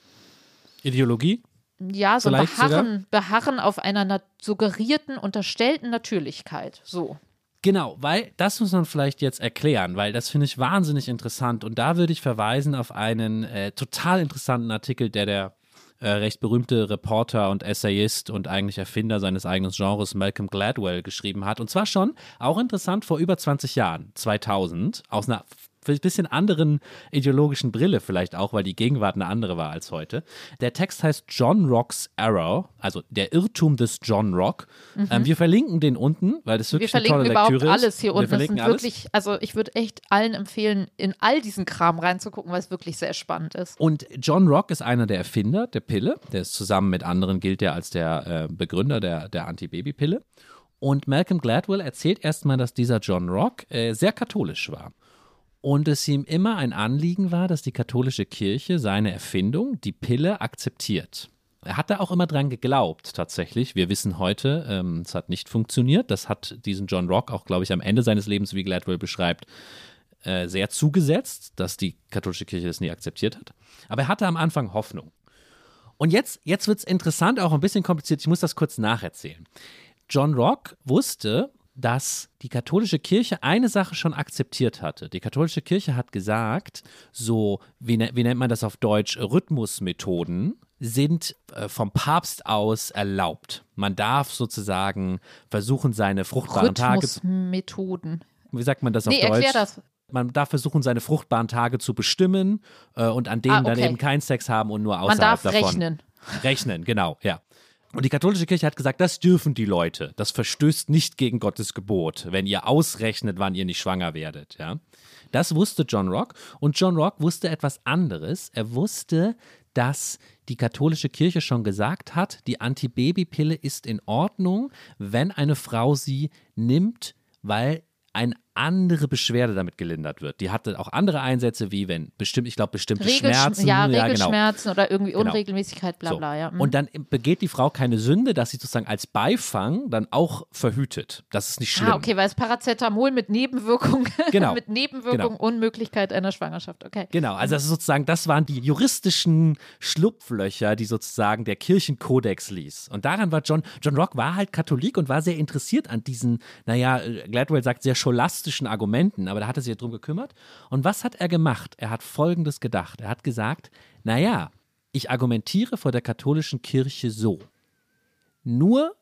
Ideologie? Ja, so ein Vielleicht Beharren, Beharren auf einer nat- suggerierten, unterstellten Natürlichkeit. So. Genau, weil das muss man vielleicht jetzt erklären, weil das finde ich wahnsinnig interessant und da würde ich verweisen auf einen äh, total interessanten Artikel, der der äh, recht berühmte Reporter und Essayist und eigentlich Erfinder seines eigenen Genres Malcolm Gladwell geschrieben hat und zwar schon, auch interessant, vor über zwanzig Jahren, zweitausend, aus einer ein bisschen anderen ideologischen Brille vielleicht auch, weil die Gegenwart eine andere war als heute. Der Text heißt John Rock's Error, also der Irrtum des John Rock. Mhm. Ähm, wir verlinken den unten, weil das wirklich eine tolle Lektüre ist. Wir verlinken überhaupt alles hier unten. Das sind wirklich, alles. Also ich würde echt allen empfehlen, in all diesen Kram reinzugucken, weil es wirklich sehr spannend ist. Und John Rock ist einer der Erfinder der Pille. Der ist zusammen mit anderen, gilt er als der äh, Begründer der, der Antibabypille. Und Malcolm Gladwell erzählt erstmal, dass dieser John Rock äh, sehr katholisch war. Und es ihm immer ein Anliegen war, dass die katholische Kirche seine Erfindung, die Pille, akzeptiert. Er hat da auch immer dran geglaubt, tatsächlich. Wir wissen heute, ähm, es hat nicht funktioniert. Das hat diesen John Rock auch, glaube ich, am Ende seines Lebens, wie Gladwell beschreibt, äh, sehr zugesetzt, dass die katholische Kirche das nie akzeptiert hat. Aber er hatte am Anfang Hoffnung. Und jetzt, jetzt wird es interessant, auch ein bisschen kompliziert. Ich muss das kurz nacherzählen. John Rock wusste, dass die katholische Kirche eine Sache schon akzeptiert hatte. Die katholische Kirche hat gesagt, so, wie, ne, wie nennt man das auf Deutsch, Rhythmusmethoden sind äh, vom Papst aus erlaubt. Man darf sozusagen versuchen, seine fruchtbaren Tage zu... Rhythmusmethoden. Wie sagt man das auf nee, Deutsch? Erklär das. Man darf versuchen, seine fruchtbaren Tage zu bestimmen äh, und an denen ah, okay. dann eben keinen Sex haben und nur außerhalb Man darf davon. rechnen. Rechnen, genau, ja. Und die katholische Kirche hat gesagt, das dürfen die Leute. Das verstößt nicht gegen Gottes Gebot, wenn ihr ausrechnet, wann ihr nicht schwanger werdet. Ja? Das wusste John Rock. Und John Rock wusste etwas anderes. Er wusste, dass die katholische Kirche schon gesagt hat, die Antibabypille ist in Ordnung, wenn eine Frau sie nimmt, weil ein andere Beschwerde damit gelindert wird. Die hatte auch andere Einsätze, wie wenn bestimmt, ich glaube, bestimmte Regelsch- Schmerzen. Ja, ja Regelschmerzen genau. oder irgendwie Genau. Unregelmäßigkeit, bla bla. So. Ja. Mhm. Und dann begeht die Frau keine Sünde, dass sie sozusagen als Beifang dann auch verhütet. Das ist nicht schlimm. Ah, okay, weil es Paracetamol mit Nebenwirkung, Genau. mit Nebenwirkung, Genau. Unmöglichkeit einer Schwangerschaft, okay. Genau, also das ist sozusagen, das waren die juristischen Schlupflöcher, die sozusagen der Kirchenkodex ließ. Und daran war John, John Rock war halt Katholik und war sehr interessiert an diesen, naja, Gladwell sagt, sehr scholastischen Argumenten, aber da hat er sich drum gekümmert. Und was hat er gemacht? Er hat Folgendes gedacht. Er hat gesagt, naja, ich argumentiere vor der katholischen Kirche so. Nur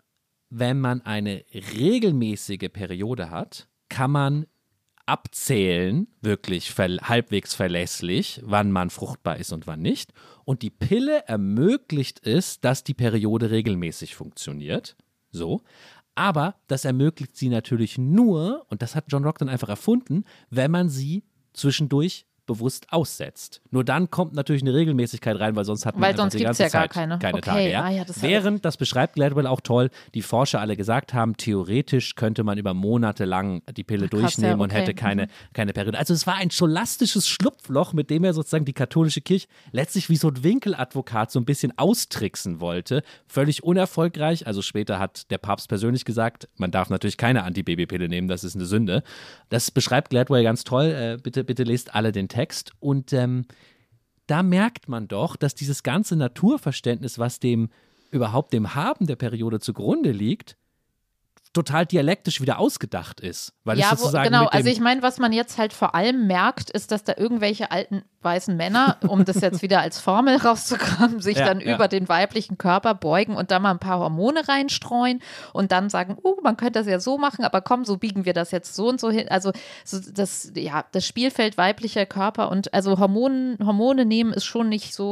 wenn man eine regelmäßige Periode hat, kann man abzählen, wirklich ver- halbwegs verlässlich, wann man fruchtbar ist und wann nicht. Und die Pille ermöglicht es, dass die Periode regelmäßig funktioniert. So. Aber das ermöglicht sie natürlich nur, und das hat John Rock dann einfach erfunden, wenn man sie zwischendurch bewusst aussetzt. Nur dann kommt natürlich eine Regelmäßigkeit rein, weil sonst hat man weil einfach sonst die gibt's ganze ja gar Zeit keine, keine okay. Tage. Ja? Ah, ja, das Während, das beschreibt Gladwell auch toll, die Forscher alle gesagt haben, theoretisch könnte man über Monate lang die Pille Ach, krass, durchnehmen ja, und okay. hätte keine, Mhm. keine Periode. Also es war ein scholastisches Schlupfloch, mit dem er sozusagen die katholische Kirche letztlich wie so ein Winkeladvokat so ein bisschen austricksen wollte. Völlig unerfolgreich. Also später hat der Papst persönlich gesagt, man darf natürlich keine Antibabypille nehmen, das ist eine Sünde. Das beschreibt Gladwell ganz toll. Äh, bitte, bitte lest alle den Text. Und ähm, da merkt man doch, dass dieses ganze Naturverständnis, was dem überhaupt dem Haben der Periode zugrunde liegt, total dialektisch wieder ausgedacht ist. Weil ja, es wo, sozusagen genau. mit dem Also ich meine, was man jetzt halt vor allem merkt, ist, dass da irgendwelche alten weißen Männer, um das jetzt wieder als Formel rauszukramen, sich Ja, dann ja. über den weiblichen Körper beugen und da mal ein paar Hormone reinstreuen und dann sagen, oh, man könnte das ja so machen, aber komm, so biegen wir das jetzt so und so hin. Also so das, ja, das Spielfeld weiblicher Körper und also Hormone, Hormone nehmen ist schon nicht so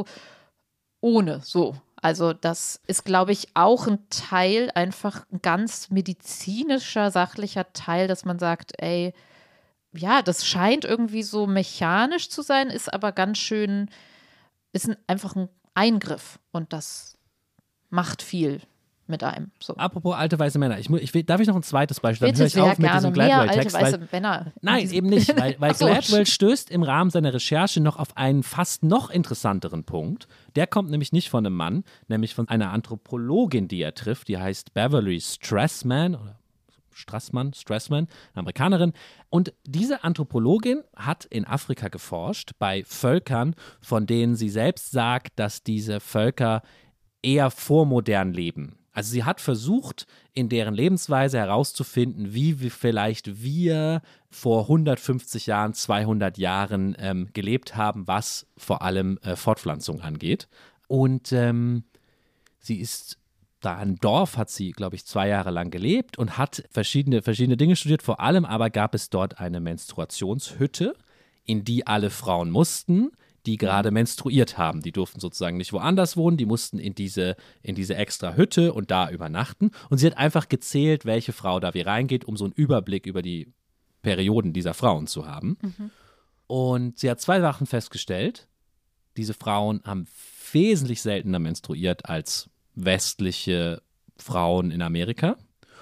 ohne so. Also das ist, glaube ich, auch ein Teil, einfach ein ganz medizinischer, sachlicher Teil, dass man sagt, ey, ja, das scheint irgendwie so mechanisch zu sein, ist aber ganz schön, ist ein, einfach ein Eingriff und das macht viel mit einem. So. Apropos alte weiße Männer, ich, mu- ich will, darf ich noch ein zweites Beispiel? Dann Bitte höre ich sehr auf mit gerne diesem mehr alte Gladwell-Text. weiße Weil, Männer. in nein, diesem- eben nicht, weil, weil Ach so. Gladwell stößt im Rahmen seiner Recherche noch auf einen fast noch interessanteren Punkt. Der kommt nämlich nicht von einem Mann, nämlich von einer Anthropologin, die er trifft, die heißt Beverly Strassman oder Strassmann, Strassman, eine Amerikanerin. Und diese Anthropologin hat in Afrika geforscht bei Völkern, von denen sie selbst sagt, dass diese Völker eher vormodern leben. Also sie hat versucht, in deren Lebensweise herauszufinden, wie wir vielleicht wir vor hundertfünfzig Jahren, zweihundert Jahren ähm, gelebt haben, was vor allem äh, Fortpflanzung angeht. Und ähm, sie ist da im Dorf, hat sie, glaube ich, zwei Jahre lang gelebt und hat verschiedene, verschiedene Dinge studiert. Vor allem aber gab es dort eine Menstruationshütte, in die alle Frauen mussten, die gerade menstruiert haben. Die durften sozusagen nicht woanders wohnen, die mussten in diese, in diese extra Hütte und da übernachten. Und sie hat einfach gezählt, welche Frau da wie reingeht, um so einen Überblick über die Perioden dieser Frauen zu haben. Mhm. Und sie hat zwei Sachen festgestellt. Diese Frauen haben wesentlich seltener menstruiert als westliche Frauen in Amerika.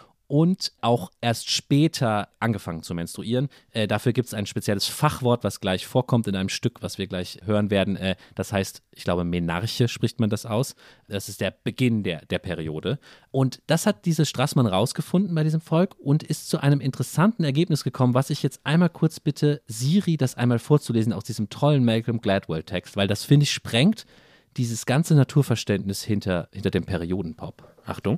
Und auch erst später angefangen zu menstruieren. Äh, dafür gibt es ein spezielles Fachwort, was gleich vorkommt in einem Stück, was wir gleich hören werden. Äh, das heißt, ich glaube, Menarche spricht man das aus. Das ist der Beginn der, der Periode. Und das hat diese Strassmann rausgefunden bei diesem Volk und ist zu einem interessanten Ergebnis gekommen, was ich jetzt einmal kurz bitte Siri, das einmal vorzulesen aus diesem tollen Malcolm Gladwell-Text, weil das, finde ich, sprengt dieses ganze Naturverständnis hinter, hinter dem Periodenpop. Achtung.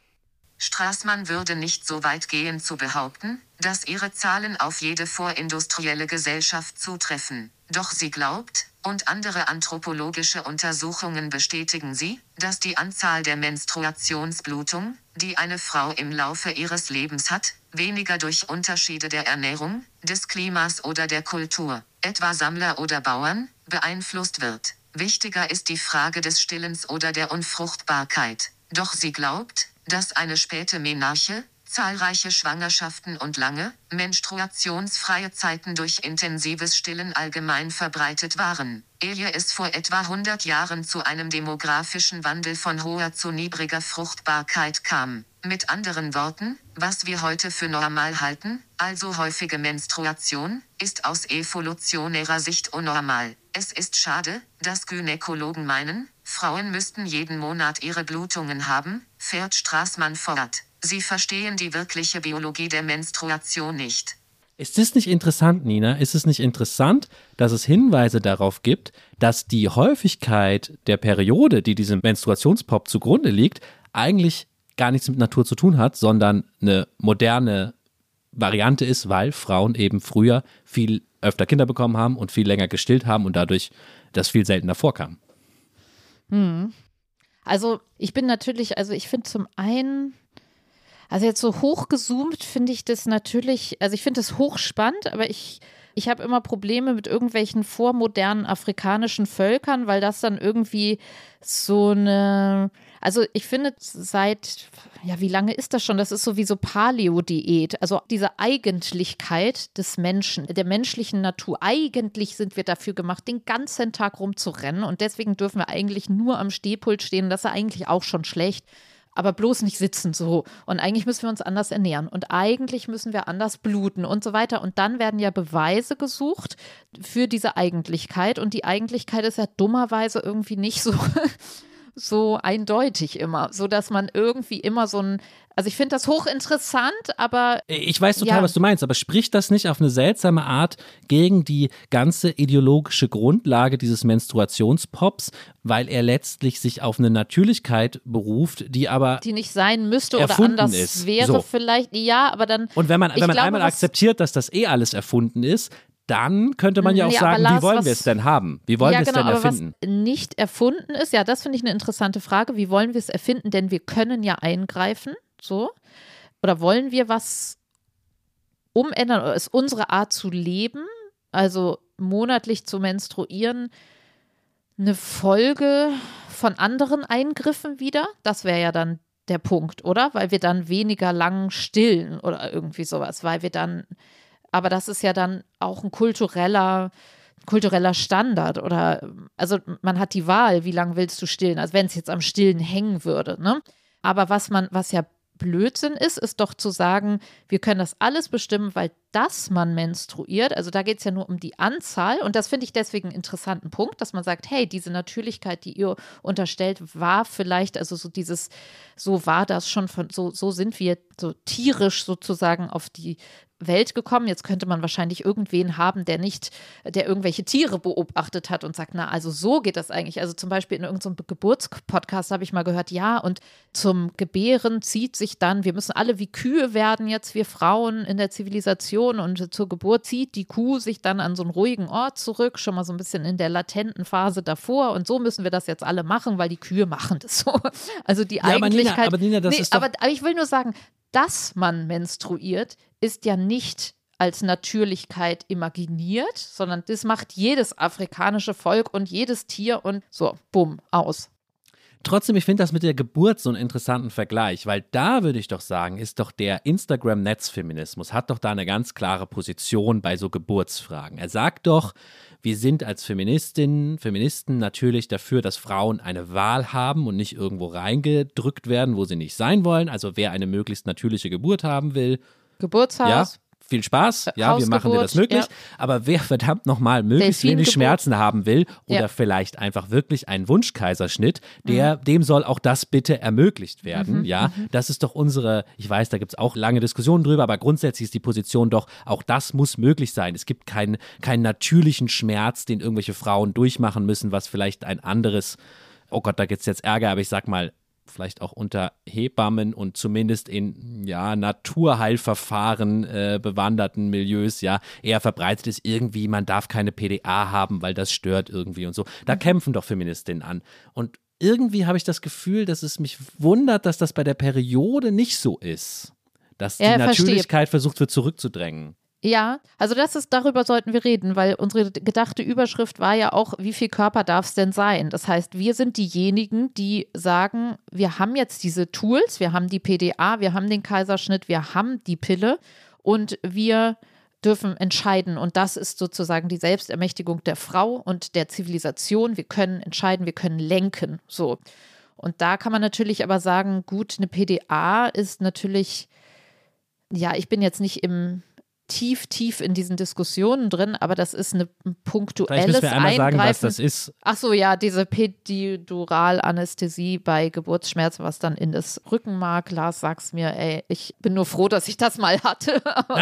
Strassmann würde nicht so weit gehen zu behaupten, dass ihre Zahlen auf jede vorindustrielle Gesellschaft zutreffen. Doch sie glaubt, und andere anthropologische Untersuchungen bestätigen sie, dass die Anzahl der Menstruationsblutung, die eine Frau im Laufe ihres Lebens hat, weniger durch Unterschiede der Ernährung, des Klimas oder der Kultur, etwa Sammler oder Bauern, beeinflusst wird. Wichtiger ist die Frage des Stillens oder der Unfruchtbarkeit. Doch sie glaubt, dass eine späte Menarche, zahlreiche Schwangerschaften und lange, menstruationsfreie Zeiten durch intensives Stillen allgemein verbreitet waren, ehe es vor etwa hundert Jahren zu einem demografischen Wandel von hoher zu niedriger Fruchtbarkeit kam. Mit anderen Worten, was wir heute für normal halten, also häufige Menstruation, ist aus evolutionärer Sicht unnormal. Es ist schade, dass Gynäkologen meinen, Frauen müssten jeden Monat ihre Blutungen haben, fährt Strassmann fort. Sie verstehen die wirkliche Biologie der Menstruation nicht. Ist es nicht interessant, Nina? Ist es nicht interessant, dass es Hinweise darauf gibt, dass die Häufigkeit der Periode, die diesem Menstruationspop zugrunde liegt, eigentlich gar nichts mit Natur zu tun hat, sondern eine moderne Variante ist, weil Frauen eben früher viel öfter Kinder bekommen haben und viel länger gestillt haben und dadurch das viel seltener vorkam. Hm. Also ich bin natürlich, also ich finde zum einen, Also jetzt so hochgezoomt finde ich das natürlich, also ich finde das hochspannend, aber ich, ich habe immer Probleme mit irgendwelchen vormodernen afrikanischen Völkern, weil das dann irgendwie so eine, also ich finde seit, ja wie lange ist das schon, das ist sowieso Paleo-Diät, also diese Eigentlichkeit des Menschen, der menschlichen Natur, eigentlich sind wir dafür gemacht, den ganzen Tag rumzurennen und deswegen dürfen wir eigentlich nur am Stehpult stehen, das ist eigentlich auch schon schlecht. Aber bloß nicht sitzen so. Und eigentlich müssen wir uns anders ernähren. Und eigentlich müssen wir anders bluten und so weiter. Und dann werden ja Beweise gesucht für diese Eigentlichkeit. Und die Eigentlichkeit ist ja dummerweise irgendwie nicht so, so eindeutig immer. So dass man irgendwie immer so ein, also ich finde das hochinteressant, aber ich weiß total, ja. was du meinst, aber spricht das nicht auf eine seltsame Art gegen die ganze ideologische Grundlage dieses Menstruationspops, weil er letztlich sich auf eine Natürlichkeit beruft, die aber die nicht sein müsste oder erfunden anders ist. wäre So. vielleicht, ja, aber dann Und wenn man, wenn man glaube, einmal was, akzeptiert, dass das eh alles erfunden ist, dann könnte man ja auch Nee, sagen, Lars, wie wollen was, wir es denn haben? Wie wollen ja, wir es genau, denn aber erfinden? Was nicht erfunden ist, ja, das finde ich eine interessante Frage. Wie wollen wir es erfinden? Denn wir können ja eingreifen, so. Oder wollen wir was umändern? Oder ist unsere Art zu leben, also monatlich zu menstruieren, eine Folge von anderen Eingriffen wieder? Das wäre ja dann der Punkt, oder? Weil wir dann weniger lang stillen oder irgendwie sowas, weil wir dann, aber das ist ja dann auch ein kultureller, kultureller Standard oder, also man hat die Wahl, wie lange willst du stillen, also wenn es jetzt am Stillen hängen würde, ne? Aber was man, was ja Blödsinn ist, ist doch zu sagen, wir können das alles bestimmen, weil dass man menstruiert, also da geht es ja nur um die Anzahl und das finde ich deswegen einen interessanten Punkt, dass man sagt, hey, diese Natürlichkeit, die ihr unterstellt, war vielleicht, also so dieses, so war das schon von, so, so sind wir so tierisch sozusagen auf die Welt gekommen. Jetzt könnte man wahrscheinlich irgendwen haben, der nicht, der irgendwelche Tiere beobachtet hat und sagt, na, also so geht das eigentlich. Also zum Beispiel in irgendeinem Geburtspodcast habe ich mal gehört, ja, und zum Gebären zieht sich dann, wir müssen alle wie Kühe werden jetzt, wir Frauen in der Zivilisation und zur Geburt zieht die Kuh sich dann an so einen ruhigen Ort zurück, schon mal so ein bisschen in der latenten Phase davor und so müssen wir das jetzt alle machen, weil die Kühe machen das so. Also die ja, Eigentlichkeit. Aber Nina, aber Nina, das nee, ist doch aber, aber ich will nur sagen, dass man menstruiert, ist ja nicht als Natürlichkeit imaginiert, sondern das macht jedes afrikanische Volk und jedes Tier und so, bumm, aus. Trotzdem, ich finde das mit der Geburt so einen interessanten Vergleich, weil da würde ich doch sagen, ist doch der Instagram-Netzfeminismus, hat doch da eine ganz klare Position bei so Geburtsfragen. Er sagt doch, wir sind als Feministinnen, Feministen natürlich dafür, dass Frauen eine Wahl haben und nicht irgendwo reingedrückt werden, wo sie nicht sein wollen. Also wer eine möglichst natürliche Geburt haben will. Geburtshaus. Ja, viel Spaß, ja, wir machen dir das möglich, ja. Aber wer verdammt nochmal möglichst wenig Schmerzen haben will oder ja. vielleicht einfach wirklich einen Wunschkaiserschnitt, der, mhm. dem soll auch das bitte ermöglicht werden, mhm, ja, mhm. Das ist doch unsere, ich weiß, da gibt es auch lange Diskussionen drüber, aber grundsätzlich ist die Position doch, auch das muss möglich sein. Es gibt keinen, keinen natürlichen Schmerz, den irgendwelche Frauen durchmachen müssen, was vielleicht ein anderes, oh Gott, da gibt es jetzt Ärger, aber ich sag mal, vielleicht auch unter Hebammen und zumindest in ja, Naturheilverfahren äh, bewanderten Milieus ja eher verbreitet ist, irgendwie, man darf keine P D A haben, weil das stört irgendwie und so. Da mhm. kämpfen doch Feministinnen an. Und irgendwie habe ich das Gefühl, dass es mich wundert, dass das bei der Periode nicht so ist. Dass die ja, Natürlichkeit verstehe. versucht wird zurückzudrängen. Ja, also das ist, darüber sollten wir reden, weil unsere gedachte Überschrift war ja auch, wie viel Körper darf es denn sein? Das heißt, wir sind diejenigen, die sagen, wir haben jetzt diese Tools, wir haben die P D A, wir haben den Kaiserschnitt, wir haben die Pille und wir dürfen entscheiden und das ist sozusagen die Selbstermächtigung der Frau und der Zivilisation. Wir können entscheiden, wir können lenken, so. Und da kann man natürlich aber sagen, gut, eine P D A ist natürlich, ja, ich bin jetzt nicht im tief, tief in diesen Diskussionen drin, aber das ist ein punktuelles Vielleicht müssen wir einmal Eingreifen. sagen, was das ist. Ach so, ja, diese Pepiduralanästhesie bei Geburtsschmerzen, was dann in das Rückenmark, Lars, sag's mir, ey, ich bin nur froh, dass ich das mal hatte. Nein,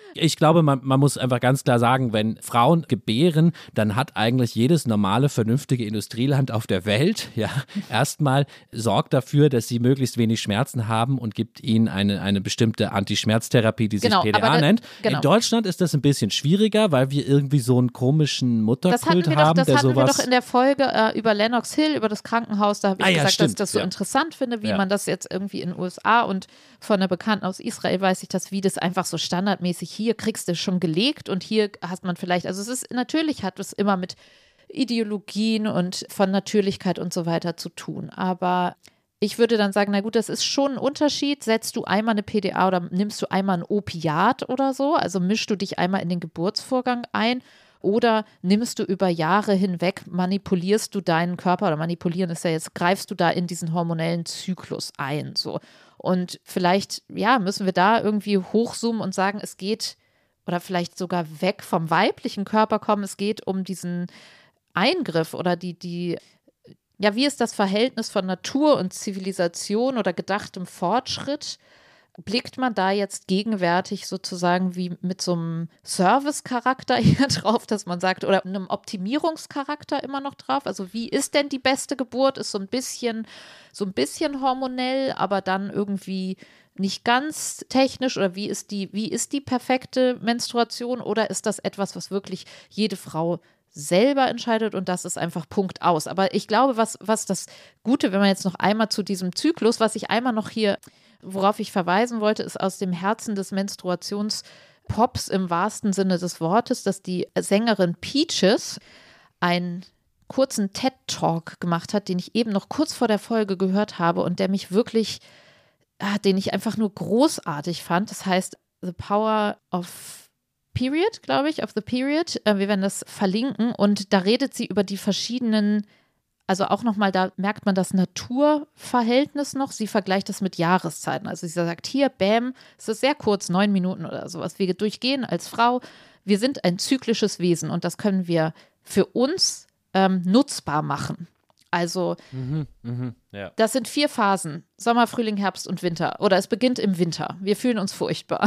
Ich glaube, man, man muss einfach ganz klar sagen, wenn Frauen gebären, dann hat eigentlich jedes normale, vernünftige Industrieland auf der Welt ja erstmal sorgt dafür, dass sie möglichst wenig Schmerzen haben und gibt ihnen eine, eine bestimmte Antischmerztherapie, die sich Genau, P D A aber da- nennt. genau. In Deutschland ist das ein bisschen schwieriger, weil wir irgendwie so einen komischen Das hatten Mutterkult wir doch, haben, das der hatten wir sowas. doch in der Folge äh, über Lennox Hill, über das Krankenhaus. Da habe ich Ah ja, gesagt, dass ich stimmt, das so ja. interessant finde, wie Ja. man das jetzt irgendwie in den U S A und von einer Bekannten aus Israel weiß ich das, wie das einfach so standardmäßig hier kriegst du schon gelegt und hier hast man vielleicht, also es ist, natürlich hat es immer mit Ideologien und von Natürlichkeit und so weiter zu tun, aber ich würde dann sagen, na gut, das ist schon ein Unterschied. Setzt du einmal eine P D A oder nimmst du einmal ein Opiat oder so, also mischst du dich einmal in den Geburtsvorgang ein oder nimmst du über Jahre hinweg, manipulierst du deinen Körper oder manipulieren ist ja jetzt, greifst du da in diesen hormonellen Zyklus ein, so. Und vielleicht, ja, müssen wir da irgendwie hochzoomen und sagen, es geht oder vielleicht sogar weg vom weiblichen Körper kommen, es geht um diesen Eingriff oder die, die, ja, wie ist das Verhältnis von Natur und Zivilisation oder gedachtem Fortschritt? Blickt man da jetzt gegenwärtig sozusagen wie mit so einem Service-Charakter hier drauf, dass man sagt, oder einem Optimierungscharakter immer noch drauf? Also wie ist denn die beste Geburt? Ist so ein bisschen, so ein bisschen hormonell, aber dann irgendwie nicht ganz technisch oder wie ist die, wie ist die perfekte Menstruation oder ist das etwas, was wirklich jede Frau selber entscheidet und das ist einfach Punkt aus. Aber ich glaube, was, was das Gute, wenn man jetzt noch einmal zu diesem Zyklus, was ich einmal noch hier, worauf ich verweisen wollte, ist aus dem Herzen des Menstruationspops im wahrsten Sinne des Wortes, dass die Sängerin Peaches einen kurzen TED-Talk gemacht hat, den ich eben noch kurz vor der Folge gehört habe und der mich wirklich, ah, den ich einfach nur großartig fand. Das heißt The Power of Period, glaube ich, of the Period. Wir werden das verlinken und da redet sie über die verschiedenen, also auch nochmal, da merkt man das Naturverhältnis noch. Sie vergleicht das mit Jahreszeiten. Also sie sagt, hier, bam, es ist sehr kurz, neun Minuten oder sowas. Wir durchgehen als Frau. Wir sind ein zyklisches Wesen und das können wir für uns ähm, nutzbar machen. Also Mhm, mhm, ja. das sind vier Phasen, Sommer, Frühling, Herbst und Winter. Oder es beginnt im Winter. Wir fühlen uns furchtbar.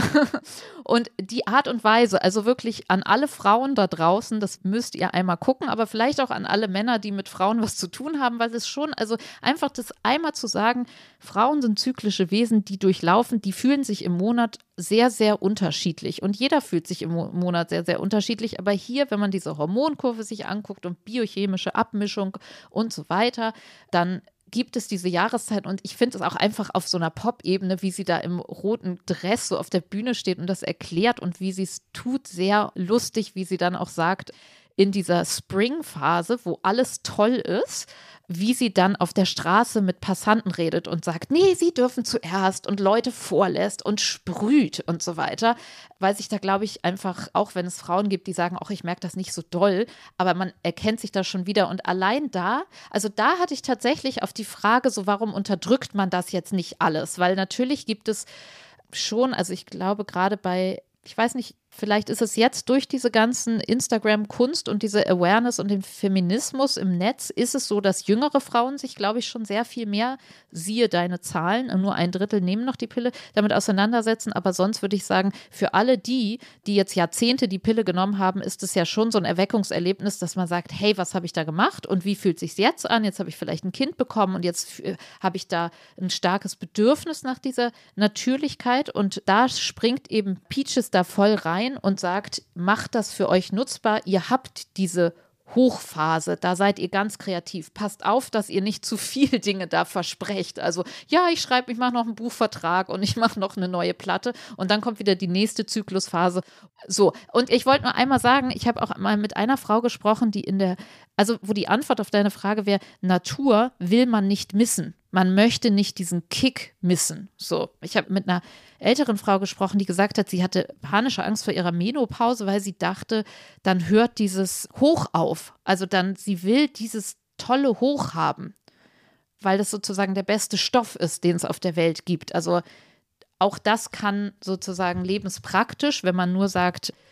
Und die Art und Weise, also wirklich an alle Frauen da draußen, das müsst ihr einmal gucken, aber vielleicht auch an alle Männer, die mit Frauen was zu tun haben, weil es schon, also einfach das einmal zu sagen, Frauen sind zyklische Wesen, die durchlaufen, die fühlen sich im Monat sehr, sehr unterschiedlich. Und jeder fühlt sich im Mo- Monat sehr, sehr unterschiedlich. Aber hier, wenn man diese Hormonkurve sich anguckt und biochemische Abmischung und so weiter, dann gibt es diese Jahreszeit und ich finde es auch einfach auf so einer Pop-Ebene, wie sie da im roten Dress so auf der Bühne steht und das erklärt und wie sie es tut, sehr lustig, wie sie dann auch sagt, in dieser Spring-Phase, wo alles toll ist, wie sie dann auf der Straße mit Passanten redet und sagt, nee, sie dürfen zuerst und Leute vorlässt und sprüht und so weiter, weil sich da, glaube ich, einfach, auch wenn es Frauen gibt, die sagen, ach, ich merke das nicht so doll, aber man erkennt sich da schon wieder und allein da, also da hatte ich tatsächlich auf die Frage so, warum unterdrückt man das jetzt nicht alles, weil natürlich gibt es schon, also ich glaube gerade bei, ich weiß nicht, vielleicht ist es jetzt durch diese ganzen Instagram-Kunst und diese Awareness und den Feminismus im Netz, ist es so, dass jüngere Frauen sich, glaube ich, schon sehr viel mehr, siehe deine Zahlen, nur ein Drittel nehmen noch die Pille, damit auseinandersetzen. Aber sonst würde ich sagen, für alle die, die jetzt Jahrzehnte die Pille genommen haben, ist es ja schon so ein Erweckungserlebnis, dass man sagt, hey, was habe ich da gemacht und wie fühlt es sich jetzt an? Jetzt habe ich vielleicht ein Kind bekommen und jetzt äh, habe ich da ein starkes Bedürfnis nach dieser Natürlichkeit und da springt eben Peaches da voll rein und sagt, macht das für euch nutzbar, ihr habt diese Hochphase, da seid ihr ganz kreativ. Passt auf, dass ihr nicht zu viel Dinge da versprecht. Also ja, ich schreibe, ich mache noch einen Buchvertrag und ich mache noch eine neue Platte und dann kommt wieder die nächste Zyklusphase. So, und ich wollte nur einmal sagen, ich habe auch mal mit einer Frau gesprochen, die in der, also wo die Antwort auf deine Frage wäre, Natur will man nicht missen. Man möchte nicht diesen Kick missen. So, ich habe mit einer älteren Frau gesprochen, die gesagt hat, sie hatte panische Angst vor ihrer Menopause, weil sie dachte, dann hört dieses Hoch auf. Also dann, sie will dieses tolle Hoch haben, weil das sozusagen der beste Stoff ist, den es auf der Welt gibt. Also auch das kann sozusagen lebenspraktisch, wenn man nur sagt,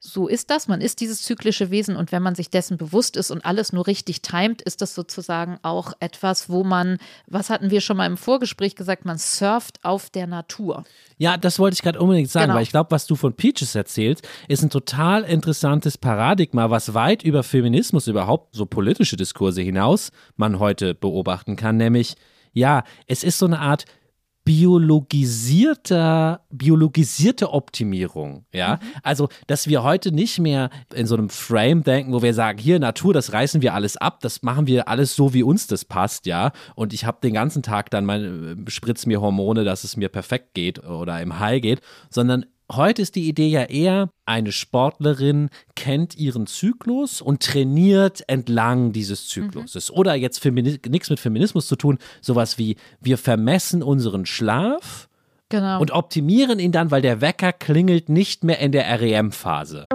so ist das, man ist dieses zyklische Wesen und wenn man sich dessen bewusst ist und alles nur richtig timet, ist das sozusagen auch etwas, wo man, was hatten wir schon mal im Vorgespräch gesagt, man surft auf der Natur. Ja, das wollte ich gerade unbedingt sagen, Genau. weil ich glaube, was du von Peaches erzählst, ist ein total interessantes Paradigma, was weit über Feminismus, überhaupt so politische Diskurse hinaus man heute beobachten kann, nämlich, ja, es ist so eine Art biologisierter, biologisierte Optimierung, ja, mhm. also, dass wir heute nicht mehr in so einem Frame denken, wo wir sagen, hier Natur, das reißen wir alles ab, das machen wir alles so, wie uns das passt, ja, und ich habe den ganzen Tag dann meine, spritz mir Hormone, dass es mir perfekt geht oder im High geht, sondern heute ist die Idee ja eher, eine Sportlerin kennt ihren Zyklus und trainiert entlang dieses Zykluses. Mhm. Oder jetzt Femini- nichts mit Feminismus zu tun, sowas wie, wir vermessen unseren Schlaf genau. und optimieren ihn dann, weil der Wecker klingelt nicht mehr in der R E M-Phase.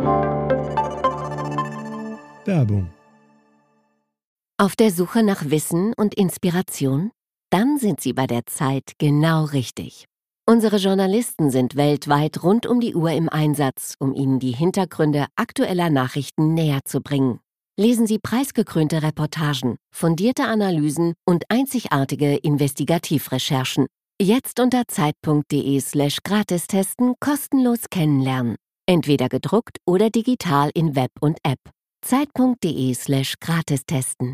Werbung. Auf der Suche nach Wissen und Inspiration? Dann sind Sie bei der Zeit genau richtig. Unsere Journalisten sind weltweit rund um die Uhr im Einsatz, um Ihnen die Hintergründe aktueller Nachrichten näher zu bringen. Lesen Sie preisgekrönte Reportagen, fundierte Analysen und einzigartige Investigativrecherchen. Jetzt unter zeit.de slash gratistesten kostenlos kennenlernen. Entweder gedruckt oder digital in Web und App. zeit.de slash gratistesten.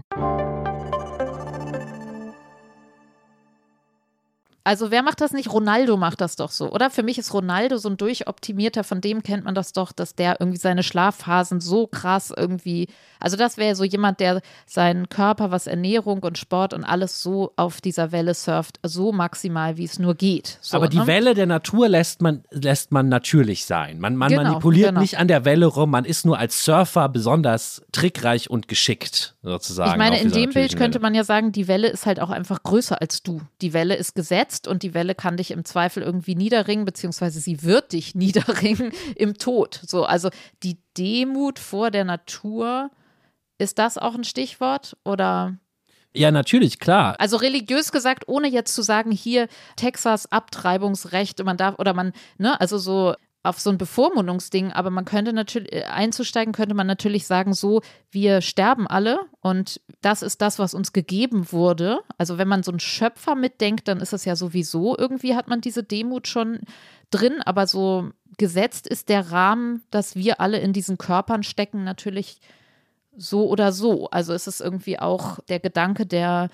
Also wer macht das nicht? Ronaldo macht das doch so, oder? Für mich ist Ronaldo so ein durchoptimierter, von dem kennt man das doch, dass der irgendwie seine Schlafphasen so krass irgendwie, also das wäre so jemand, der seinen Körper, was Ernährung und Sport und alles so auf dieser Welle surft, so maximal, wie es nur geht. So, aber die ne? Welle der Natur lässt man, lässt man natürlich sein. Man, man Genau, manipuliert genau. nicht an der Welle rum, man ist nur als Surfer besonders trickreich und geschickt, sozusagen. Ich meine, auf in dieser dem Bild natürlichen könnte Welle. man ja sagen, die Welle ist halt auch einfach größer als du. Die Welle ist gesetzt und die Welle kann dich im Zweifel irgendwie niederringen, beziehungsweise sie wird dich niederringen im Tod. So, also die Demut vor der Natur, ist das auch ein Stichwort oder? Ja, natürlich, klar. Also religiös gesagt, ohne jetzt zu sagen, hier Texas Abtreibungsrecht, man darf oder man, ne, also so auf so ein Bevormundungsding, aber man könnte natürlich, einzusteigen könnte man natürlich sagen, so, wir sterben alle und das ist das, was uns gegeben wurde. Also wenn man so einen Schöpfer mitdenkt, dann ist es ja sowieso, irgendwie hat man diese Demut schon drin, aber so gesetzt ist der Rahmen, dass wir alle in diesen Körpern stecken, natürlich so oder so. Also es ist irgendwie auch der Gedanke der,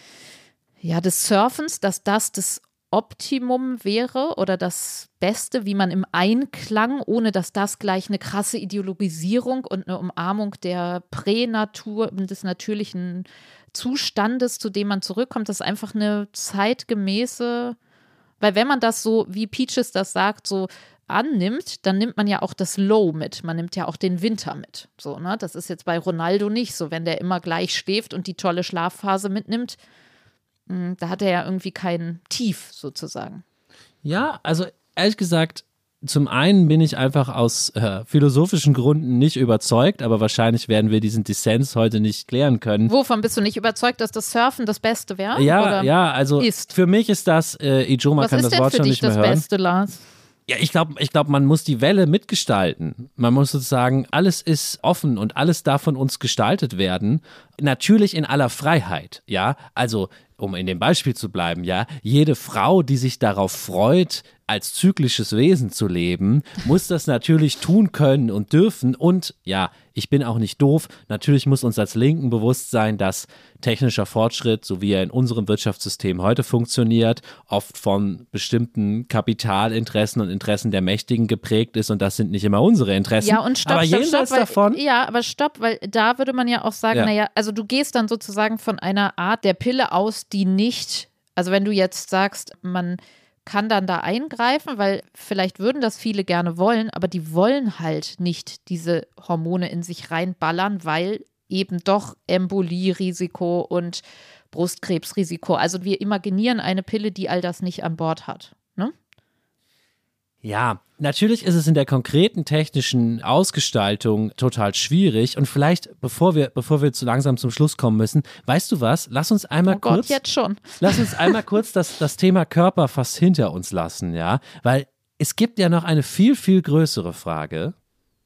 ja, des Surfens, dass das das Optimum wäre oder das Beste, wie man im Einklang, ohne dass das gleich eine krasse Ideologisierung und eine Umarmung der Pränatur, des natürlichen Zustandes, zu dem man zurückkommt, das ist einfach eine zeitgemäße, weil wenn man das so, wie Peaches das sagt, so annimmt, dann nimmt man ja auch das Low mit, man nimmt ja auch den Winter mit. So, ne? Das ist jetzt bei Ronaldo nicht so, wenn der immer gleich schläft und die tolle Schlafphase mitnimmt, da hat er ja irgendwie kein Tief sozusagen. Ja, also ehrlich gesagt, zum einen bin ich einfach aus äh, philosophischen Gründen nicht überzeugt, aber wahrscheinlich werden wir diesen Dissens heute nicht klären können. Wovon bist du nicht überzeugt, dass das Surfen das Beste wäre? Ja, oder ja, also ist? für mich ist das, äh, Ijoma Was kann ist das denn Wort für schon dich nicht mehr das hören. Beste, Lars? Ja, ich glaube, ich glaub, man muss die Welle mitgestalten. Man muss sozusagen, alles ist offen und alles darf von uns gestaltet werden. Natürlich in aller Freiheit, ja. Also, um in dem Beispiel zu bleiben, ja, jede Frau, die sich darauf freut, als zyklisches Wesen zu leben, muss das natürlich tun können und dürfen. Und ja, ich bin auch nicht doof. Natürlich muss uns als Linken bewusst sein, dass technischer Fortschritt, so wie er in unserem Wirtschaftssystem heute funktioniert, oft von bestimmten Kapitalinteressen und Interessen der Mächtigen geprägt ist. Und das sind nicht immer unsere Interessen. Ja, und stopp, aber stopp, jenseits stopp, weil, davon. Ja, aber stopp, weil da würde man ja auch sagen, Ja. naja, also du gehst dann sozusagen von einer Art der Pille aus, die nicht, also wenn du jetzt sagst, man kann dann da eingreifen, weil vielleicht würden das viele gerne wollen, aber die wollen halt nicht diese Hormone in sich reinballern, weil eben doch Embolie-Risiko und Brustkrebsrisiko, also wir imaginieren eine Pille, die all das nicht an Bord hat, ne? Ja, natürlich ist es in der konkreten technischen Ausgestaltung total schwierig und vielleicht, bevor wir, bevor wir zu langsam zum Schluss kommen müssen, weißt du was, lass uns einmal Oh Gott, kurz, jetzt schon. lass uns einmal kurz das, das Thema Körper fast hinter uns lassen, ja, weil es gibt ja noch eine viel, viel größere Frage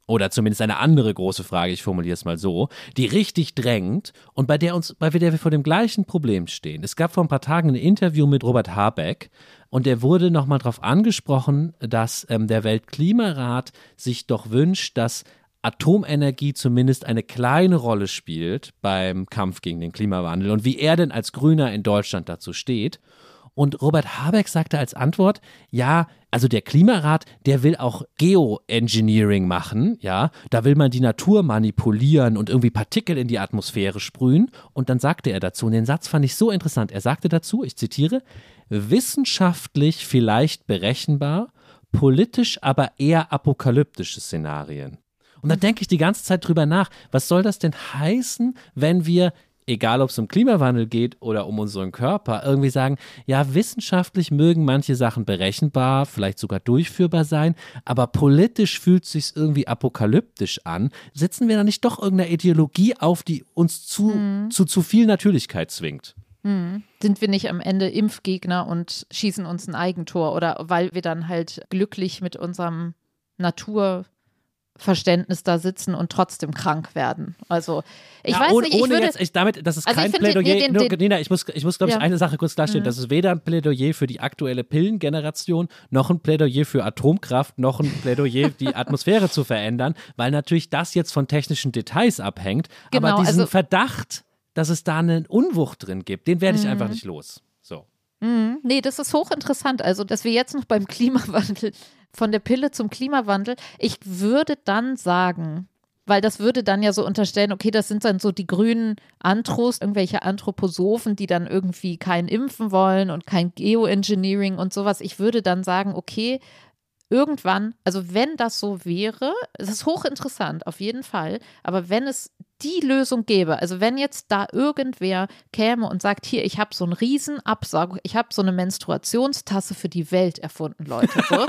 oder zumindest eine andere große Frage, ich formuliere es mal so, die richtig drängt und bei der uns, bei der wir vor dem gleichen Problem stehen. Es gab vor ein paar Tagen ein Interview mit Robert Habeck und der wurde nochmal darauf angesprochen, dass ähm, der Weltklimarat sich doch wünscht, dass Atomenergie zumindest eine kleine Rolle spielt beim Kampf gegen den Klimawandel und wie er denn als Grüner in Deutschland dazu steht. Und Robert Habeck sagte als Antwort, ja, also der Klimarat, der will auch Geoengineering machen, ja, da will man die Natur manipulieren und irgendwie Partikel in die Atmosphäre sprühen. Und dann sagte er dazu, und den Satz fand ich so interessant, er sagte dazu, ich zitiere, wissenschaftlich vielleicht berechenbar, politisch aber eher apokalyptische Szenarien. Und da denke ich die ganze Zeit drüber nach, was soll das denn heißen, wenn wir, egal ob es um Klimawandel geht oder um unseren Körper, irgendwie sagen, ja, wissenschaftlich mögen manche Sachen berechenbar, vielleicht sogar durchführbar sein, aber politisch fühlt es sich irgendwie apokalyptisch an. Setzen wir da nicht doch irgendeine Ideologie auf, die uns zu, mhm. zu, zu viel Natürlichkeit zwingt? Mhm. Sind wir nicht am Ende Impfgegner und schießen uns ein Eigentor oder weil wir dann halt glücklich mit unserem Natur Verständnis da sitzen und trotzdem krank werden. Also ich ja, weiß ohne, nicht, ich ohne würde, jetzt, ich, damit, das ist also kein finde, Plädoyer, nee, den, nur, den, Nina, ich muss, ich muss glaube ich, ja. eine Sache kurz klarstellen, mhm. das ist weder ein Plädoyer für die aktuelle Pillengeneration, noch ein Plädoyer für Atomkraft, noch ein Plädoyer, die Atmosphäre zu verändern, weil natürlich das jetzt von technischen Details abhängt, genau, aber diesen also, Verdacht, dass es da einen Unwucht drin gibt, den werde ich mhm. einfach nicht los. So. Mhm. Nee, das ist hochinteressant, also dass wir jetzt noch beim Klimawandel, von der Pille zum Klimawandel, ich würde dann sagen, weil das würde dann ja so unterstellen, okay, das sind dann so die grünen Anthros, irgendwelche Anthroposophen, die dann irgendwie kein Impfen wollen und kein Geoengineering und sowas. Ich würde dann sagen, okay, irgendwann, also wenn das so wäre, es ist hochinteressant, auf jeden Fall, aber wenn es die Lösung gäbe, also wenn jetzt da irgendwer käme und sagt, hier, ich habe so einen riesen Absaug, ich habe so eine Menstruationstasse für die Welt erfunden, Leute, so.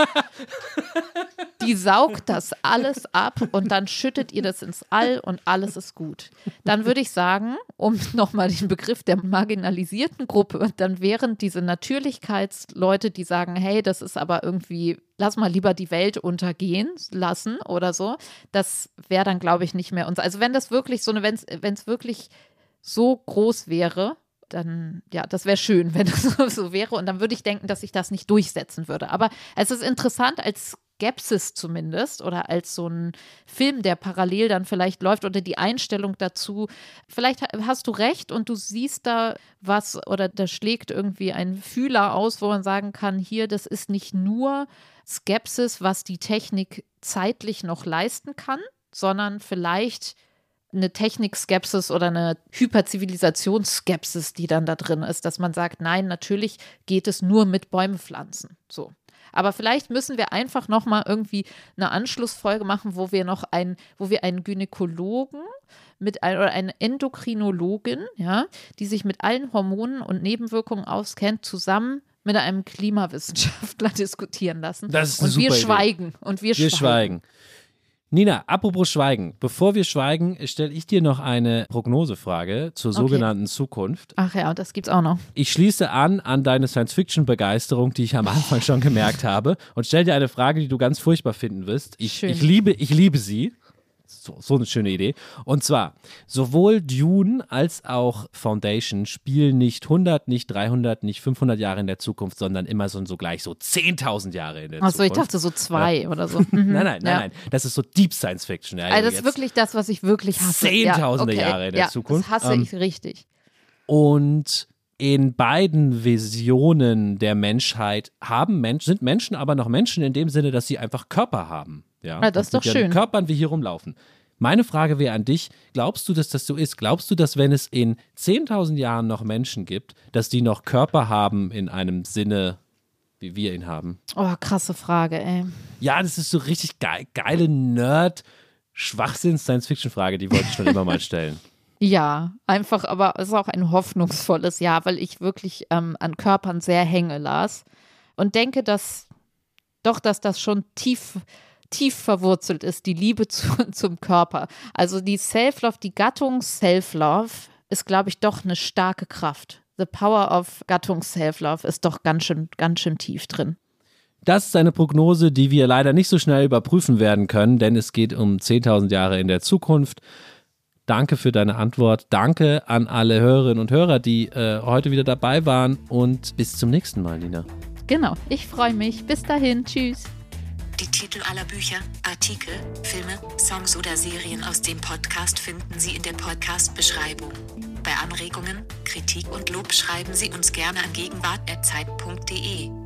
Die saugt das alles ab und dann schüttet ihr das ins All und alles ist gut. Dann würde ich sagen, um nochmal den Begriff der marginalisierten Gruppe, dann wären diese Natürlichkeitsleute, die sagen, hey, das ist aber irgendwie, lass mal lieber die Welt untergehen lassen oder so, das wäre dann, glaube ich, nicht mehr uns. Also wenn das wirklich so eine, wenn es wirklich so groß wäre, dann, ja, das wäre schön, wenn das so, so wäre und dann würde ich denken, dass sich das nicht durchsetzen würde. Aber es ist interessant als Skepsis zumindest oder als so ein Film, der parallel dann vielleicht läuft oder die Einstellung dazu. Vielleicht hast du recht und du siehst da was oder da schlägt irgendwie ein Fühler aus, wo man sagen kann, hier, das ist nicht nur Skepsis, was die Technik zeitlich noch leisten kann, sondern vielleicht eine Technikskepsis oder eine Hyperzivilisationskepsis, die dann da drin ist, dass man sagt, nein, natürlich geht es nur mit Bäume pflanzen. So. Aber vielleicht müssen wir einfach nochmal irgendwie eine Anschlussfolge machen, wo wir noch ein, wo wir einen Gynäkologen mit ein, oder eine Endokrinologin, ja, die sich mit allen Hormonen und Nebenwirkungen auskennt, zusammen mit einem Klimawissenschaftler diskutieren lassen. Das ist eine und wir super schweigen. Idee. Und wir, wir schweigen. schweigen. Nina, apropos Schweigen. Bevor wir schweigen, stelle ich dir noch eine Prognosefrage zur Okay. sogenannten Zukunft. Ach ja, das gibt's auch noch. Ich schließe an an deine Science-Fiction-Begeisterung, die ich am Anfang schon gemerkt habe, und stelle dir eine Frage, die du ganz furchtbar finden wirst. Ich, Schön. ich, liebe, ich liebe sie. So, so eine schöne Idee. Und zwar, sowohl Dune als auch Foundation spielen nicht hundert, nicht dreihundert, nicht fünfhundert Jahre in der Zukunft, sondern immer so, so gleich so zehntausend Jahre in der Achso, ich Zukunft. dachte so zwei Ja. oder so. Mhm. Nein, nein, nein, ja. nein. Das ist so Deep Science Fiction. Ja, Also das ist jetzt wirklich das, was ich wirklich hasse. Zehntausende ja, okay. Jahre in der ja, Zukunft. Das hasse Ähm, ich richtig. Und in beiden Visionen der Menschheit haben Mensch, sind Menschen aber noch Menschen in dem Sinne, dass sie einfach Körper haben. Ja, Ja, das ist mit doch ihren schön. Körpern, wie hier rumlaufen. Meine Frage wäre an dich, glaubst du, dass das so ist? Glaubst du, dass wenn es in zehntausend Jahren noch Menschen gibt, dass die noch Körper haben in einem Sinne, wie wir ihn haben? Oh, krasse Frage, ey. Ja, das ist so richtig geil, geile Nerd-Schwachsinns-Science-Fiction-Frage, die wollte ich schon immer mal stellen. Ja, einfach, aber es ist auch ein hoffnungsvolles Jahr, weil ich wirklich ähm, an Körpern sehr hänge, Lars. Und denke, dass doch, dass das schon tief, tief verwurzelt ist, die Liebe zu, zum Körper. Also die Self-Love, die Gattung Self-Love ist, glaube ich, doch eine starke Kraft. The power of Gattung Self-Love ist doch ganz schön, ganz schön tief drin. Das ist eine Prognose, die wir leider nicht so schnell überprüfen werden können, denn es geht um zehntausend Jahre in der Zukunft. Danke für deine Antwort. Danke an alle Hörerinnen und Hörer, die äh, heute wieder dabei waren und bis zum nächsten Mal, Nina. Genau, ich freue mich. Bis dahin, tschüss. Die Titel aller Bücher, Artikel, Filme, Songs oder Serien aus dem Podcast finden Sie in der Podcast-Beschreibung. Bei Anregungen, Kritik und Lob schreiben Sie uns gerne an gegenwart at zeit punkt de.